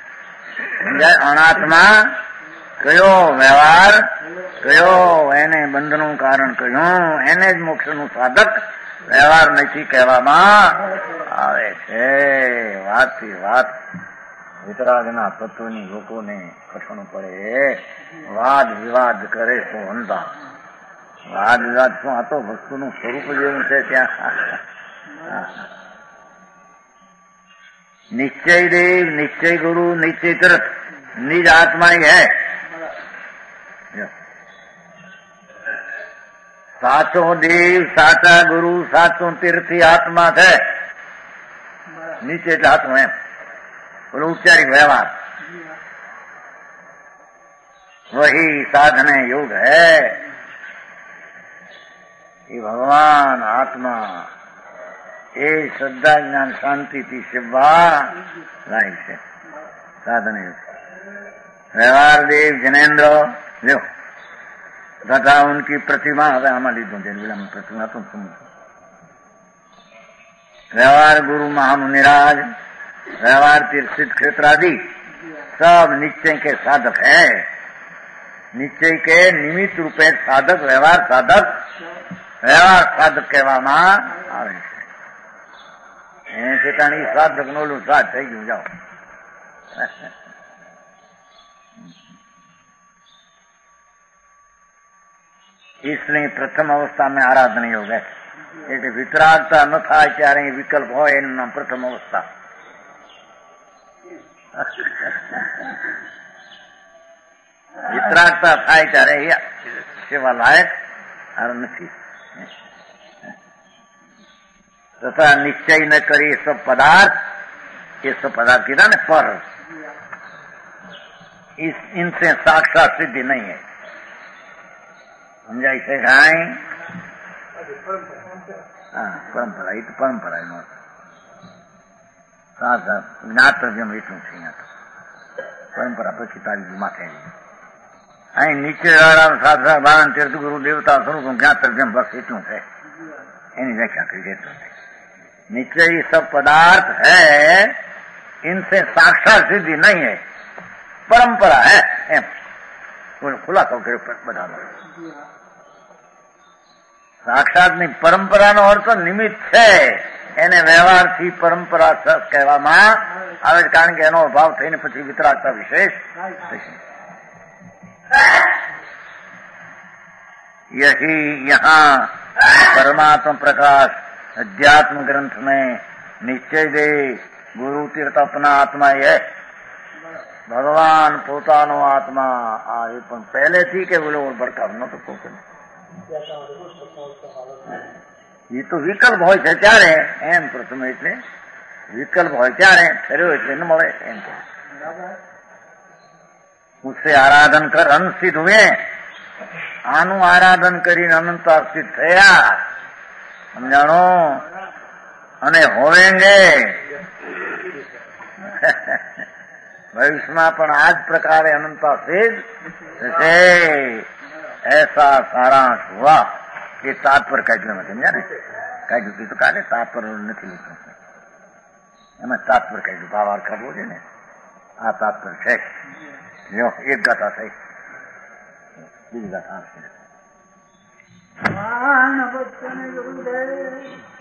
અનાત્મા કયો વ્યવહાર કયો એને બંધનું કારણ કયું એને જ મોક્ષનું સાધક વ્યવહાર નથી કહેવામાં આવે છે. વાતથી વાત વિતરાગના તત્વની લોકોને કઠણ પડે. વાદ વિવાદ કરે તો અંધા. વાદ વિવાદ શું આ તો વસ્તુનું સ્વરૂપ જેવું છે. ત્યાં નિશ્ચય દેવ નિશ્ચય ગુરુ નિશ્ચય તીર્થ નિજ આત્મા ही है. સાચો દેવ સાચા ગુરુ સાચો તીર્થી આત્મા છે. નીચે એટલે આત્મા એમ બોલો ઉપચારિક व्यवहार वही साधन योग है. ये भगवान आत्मा ये श्रद्धा ज्ञान शांति थी शिवा लाई से साधन योग. व्यवहार देव जनेन्द्र लो तथा उनकी प्रतिमा હવે આમાં લીધું છે વિલંબ प्रतिमा तो सुन. व्यवहार गुरु महामुनिराज व्यवहार तीर्थ क्षेत्र आदि सब निश्चय के साधक है. निश्चय के निमित्त रूपे साधक व्यवहार साधक व्यवहार साधक કહેવામાં આવે છે. એ ઠેકાણી સાધક નોલું સાધ થઈ ગયું. જાઓ इसलिए प्रथम अवस्था में आराधन योग है. એટલે વિતરાગતા ન થાય ત્યારે વિકલ્પ હોય એનું નામ પ્રથમ અવસ્થા. વિતરાગતા થાય ત્યારે સેવા લાયક નથી. तथा निश्चय न करे सब पदार्थ ये सब पदार्थ कीधा ने पर इस इनसे साक्षात सिद्धि नहीं है. समझाई से खाए हाँ परंपरा ये तो परंपरा है. साथ साथ ज्ञातव्यम એટલું છે. यहाँ तो परंपरा પછી તારી માથે અહીં નીચે સાથ બાળન તીર્થ ગુરુ દેવતા સ્વરૂપ જ્ઞાતવ્યમ બસ એટલું છે. એની વ્યાખ્યા કરી દેતો निश्चय सब पदार्थ है इनसे साक्षात सिद्धि नहीं है परंपरा है. एम खुलाસો કર્યો બધા સાક્ષાતની પરંપરાનો અર્થ નિમિત્ત છે. એને વ્યવહારથી પરંપરા કહેવામાં આવે છે કારણ કે એનો અભાવ થઈને પછી વિતરાગતા વિશેષ यही यहाँ परमात्मा प्रकाश अध्यात्म ग्रंथ में निश्चय दे गुरु तीर्थ अपना आत्मा है. भगवान પોતાનો આત્મા આ એ પણ પહેલેથી કે બોલો ભડકાવ નતો પોતે. એ તો વિકલ્પ હોય છે ત્યારે એમ પ્રથમ એટલે વિકલ્પ હોય ત્યારે ઠર્યો એટલે ન મળે એમ. उससे आराधन कर अनसिद्ध हुए. આનું આરાધન કરીને અનંત સિદ્ધ થયા સમજાણો અને હોવેંગે ભવિષ્યમાં પણ આ જ પ્રકારે અનંતા સિદ્ધ થશે. ऐसा सारांश हुआ કે તાત્પર કાઢ્યું સમજ્યા ને. કાઢ્યું કીધું કાલે તાત્પર નથી લીધું એમાં તાત્પર કાઢ્યું ભાવાર ખબર છે ને આ તાત્પર છે. લ્યો એક ગાથા થઈ બીજી ગાથા આવશે.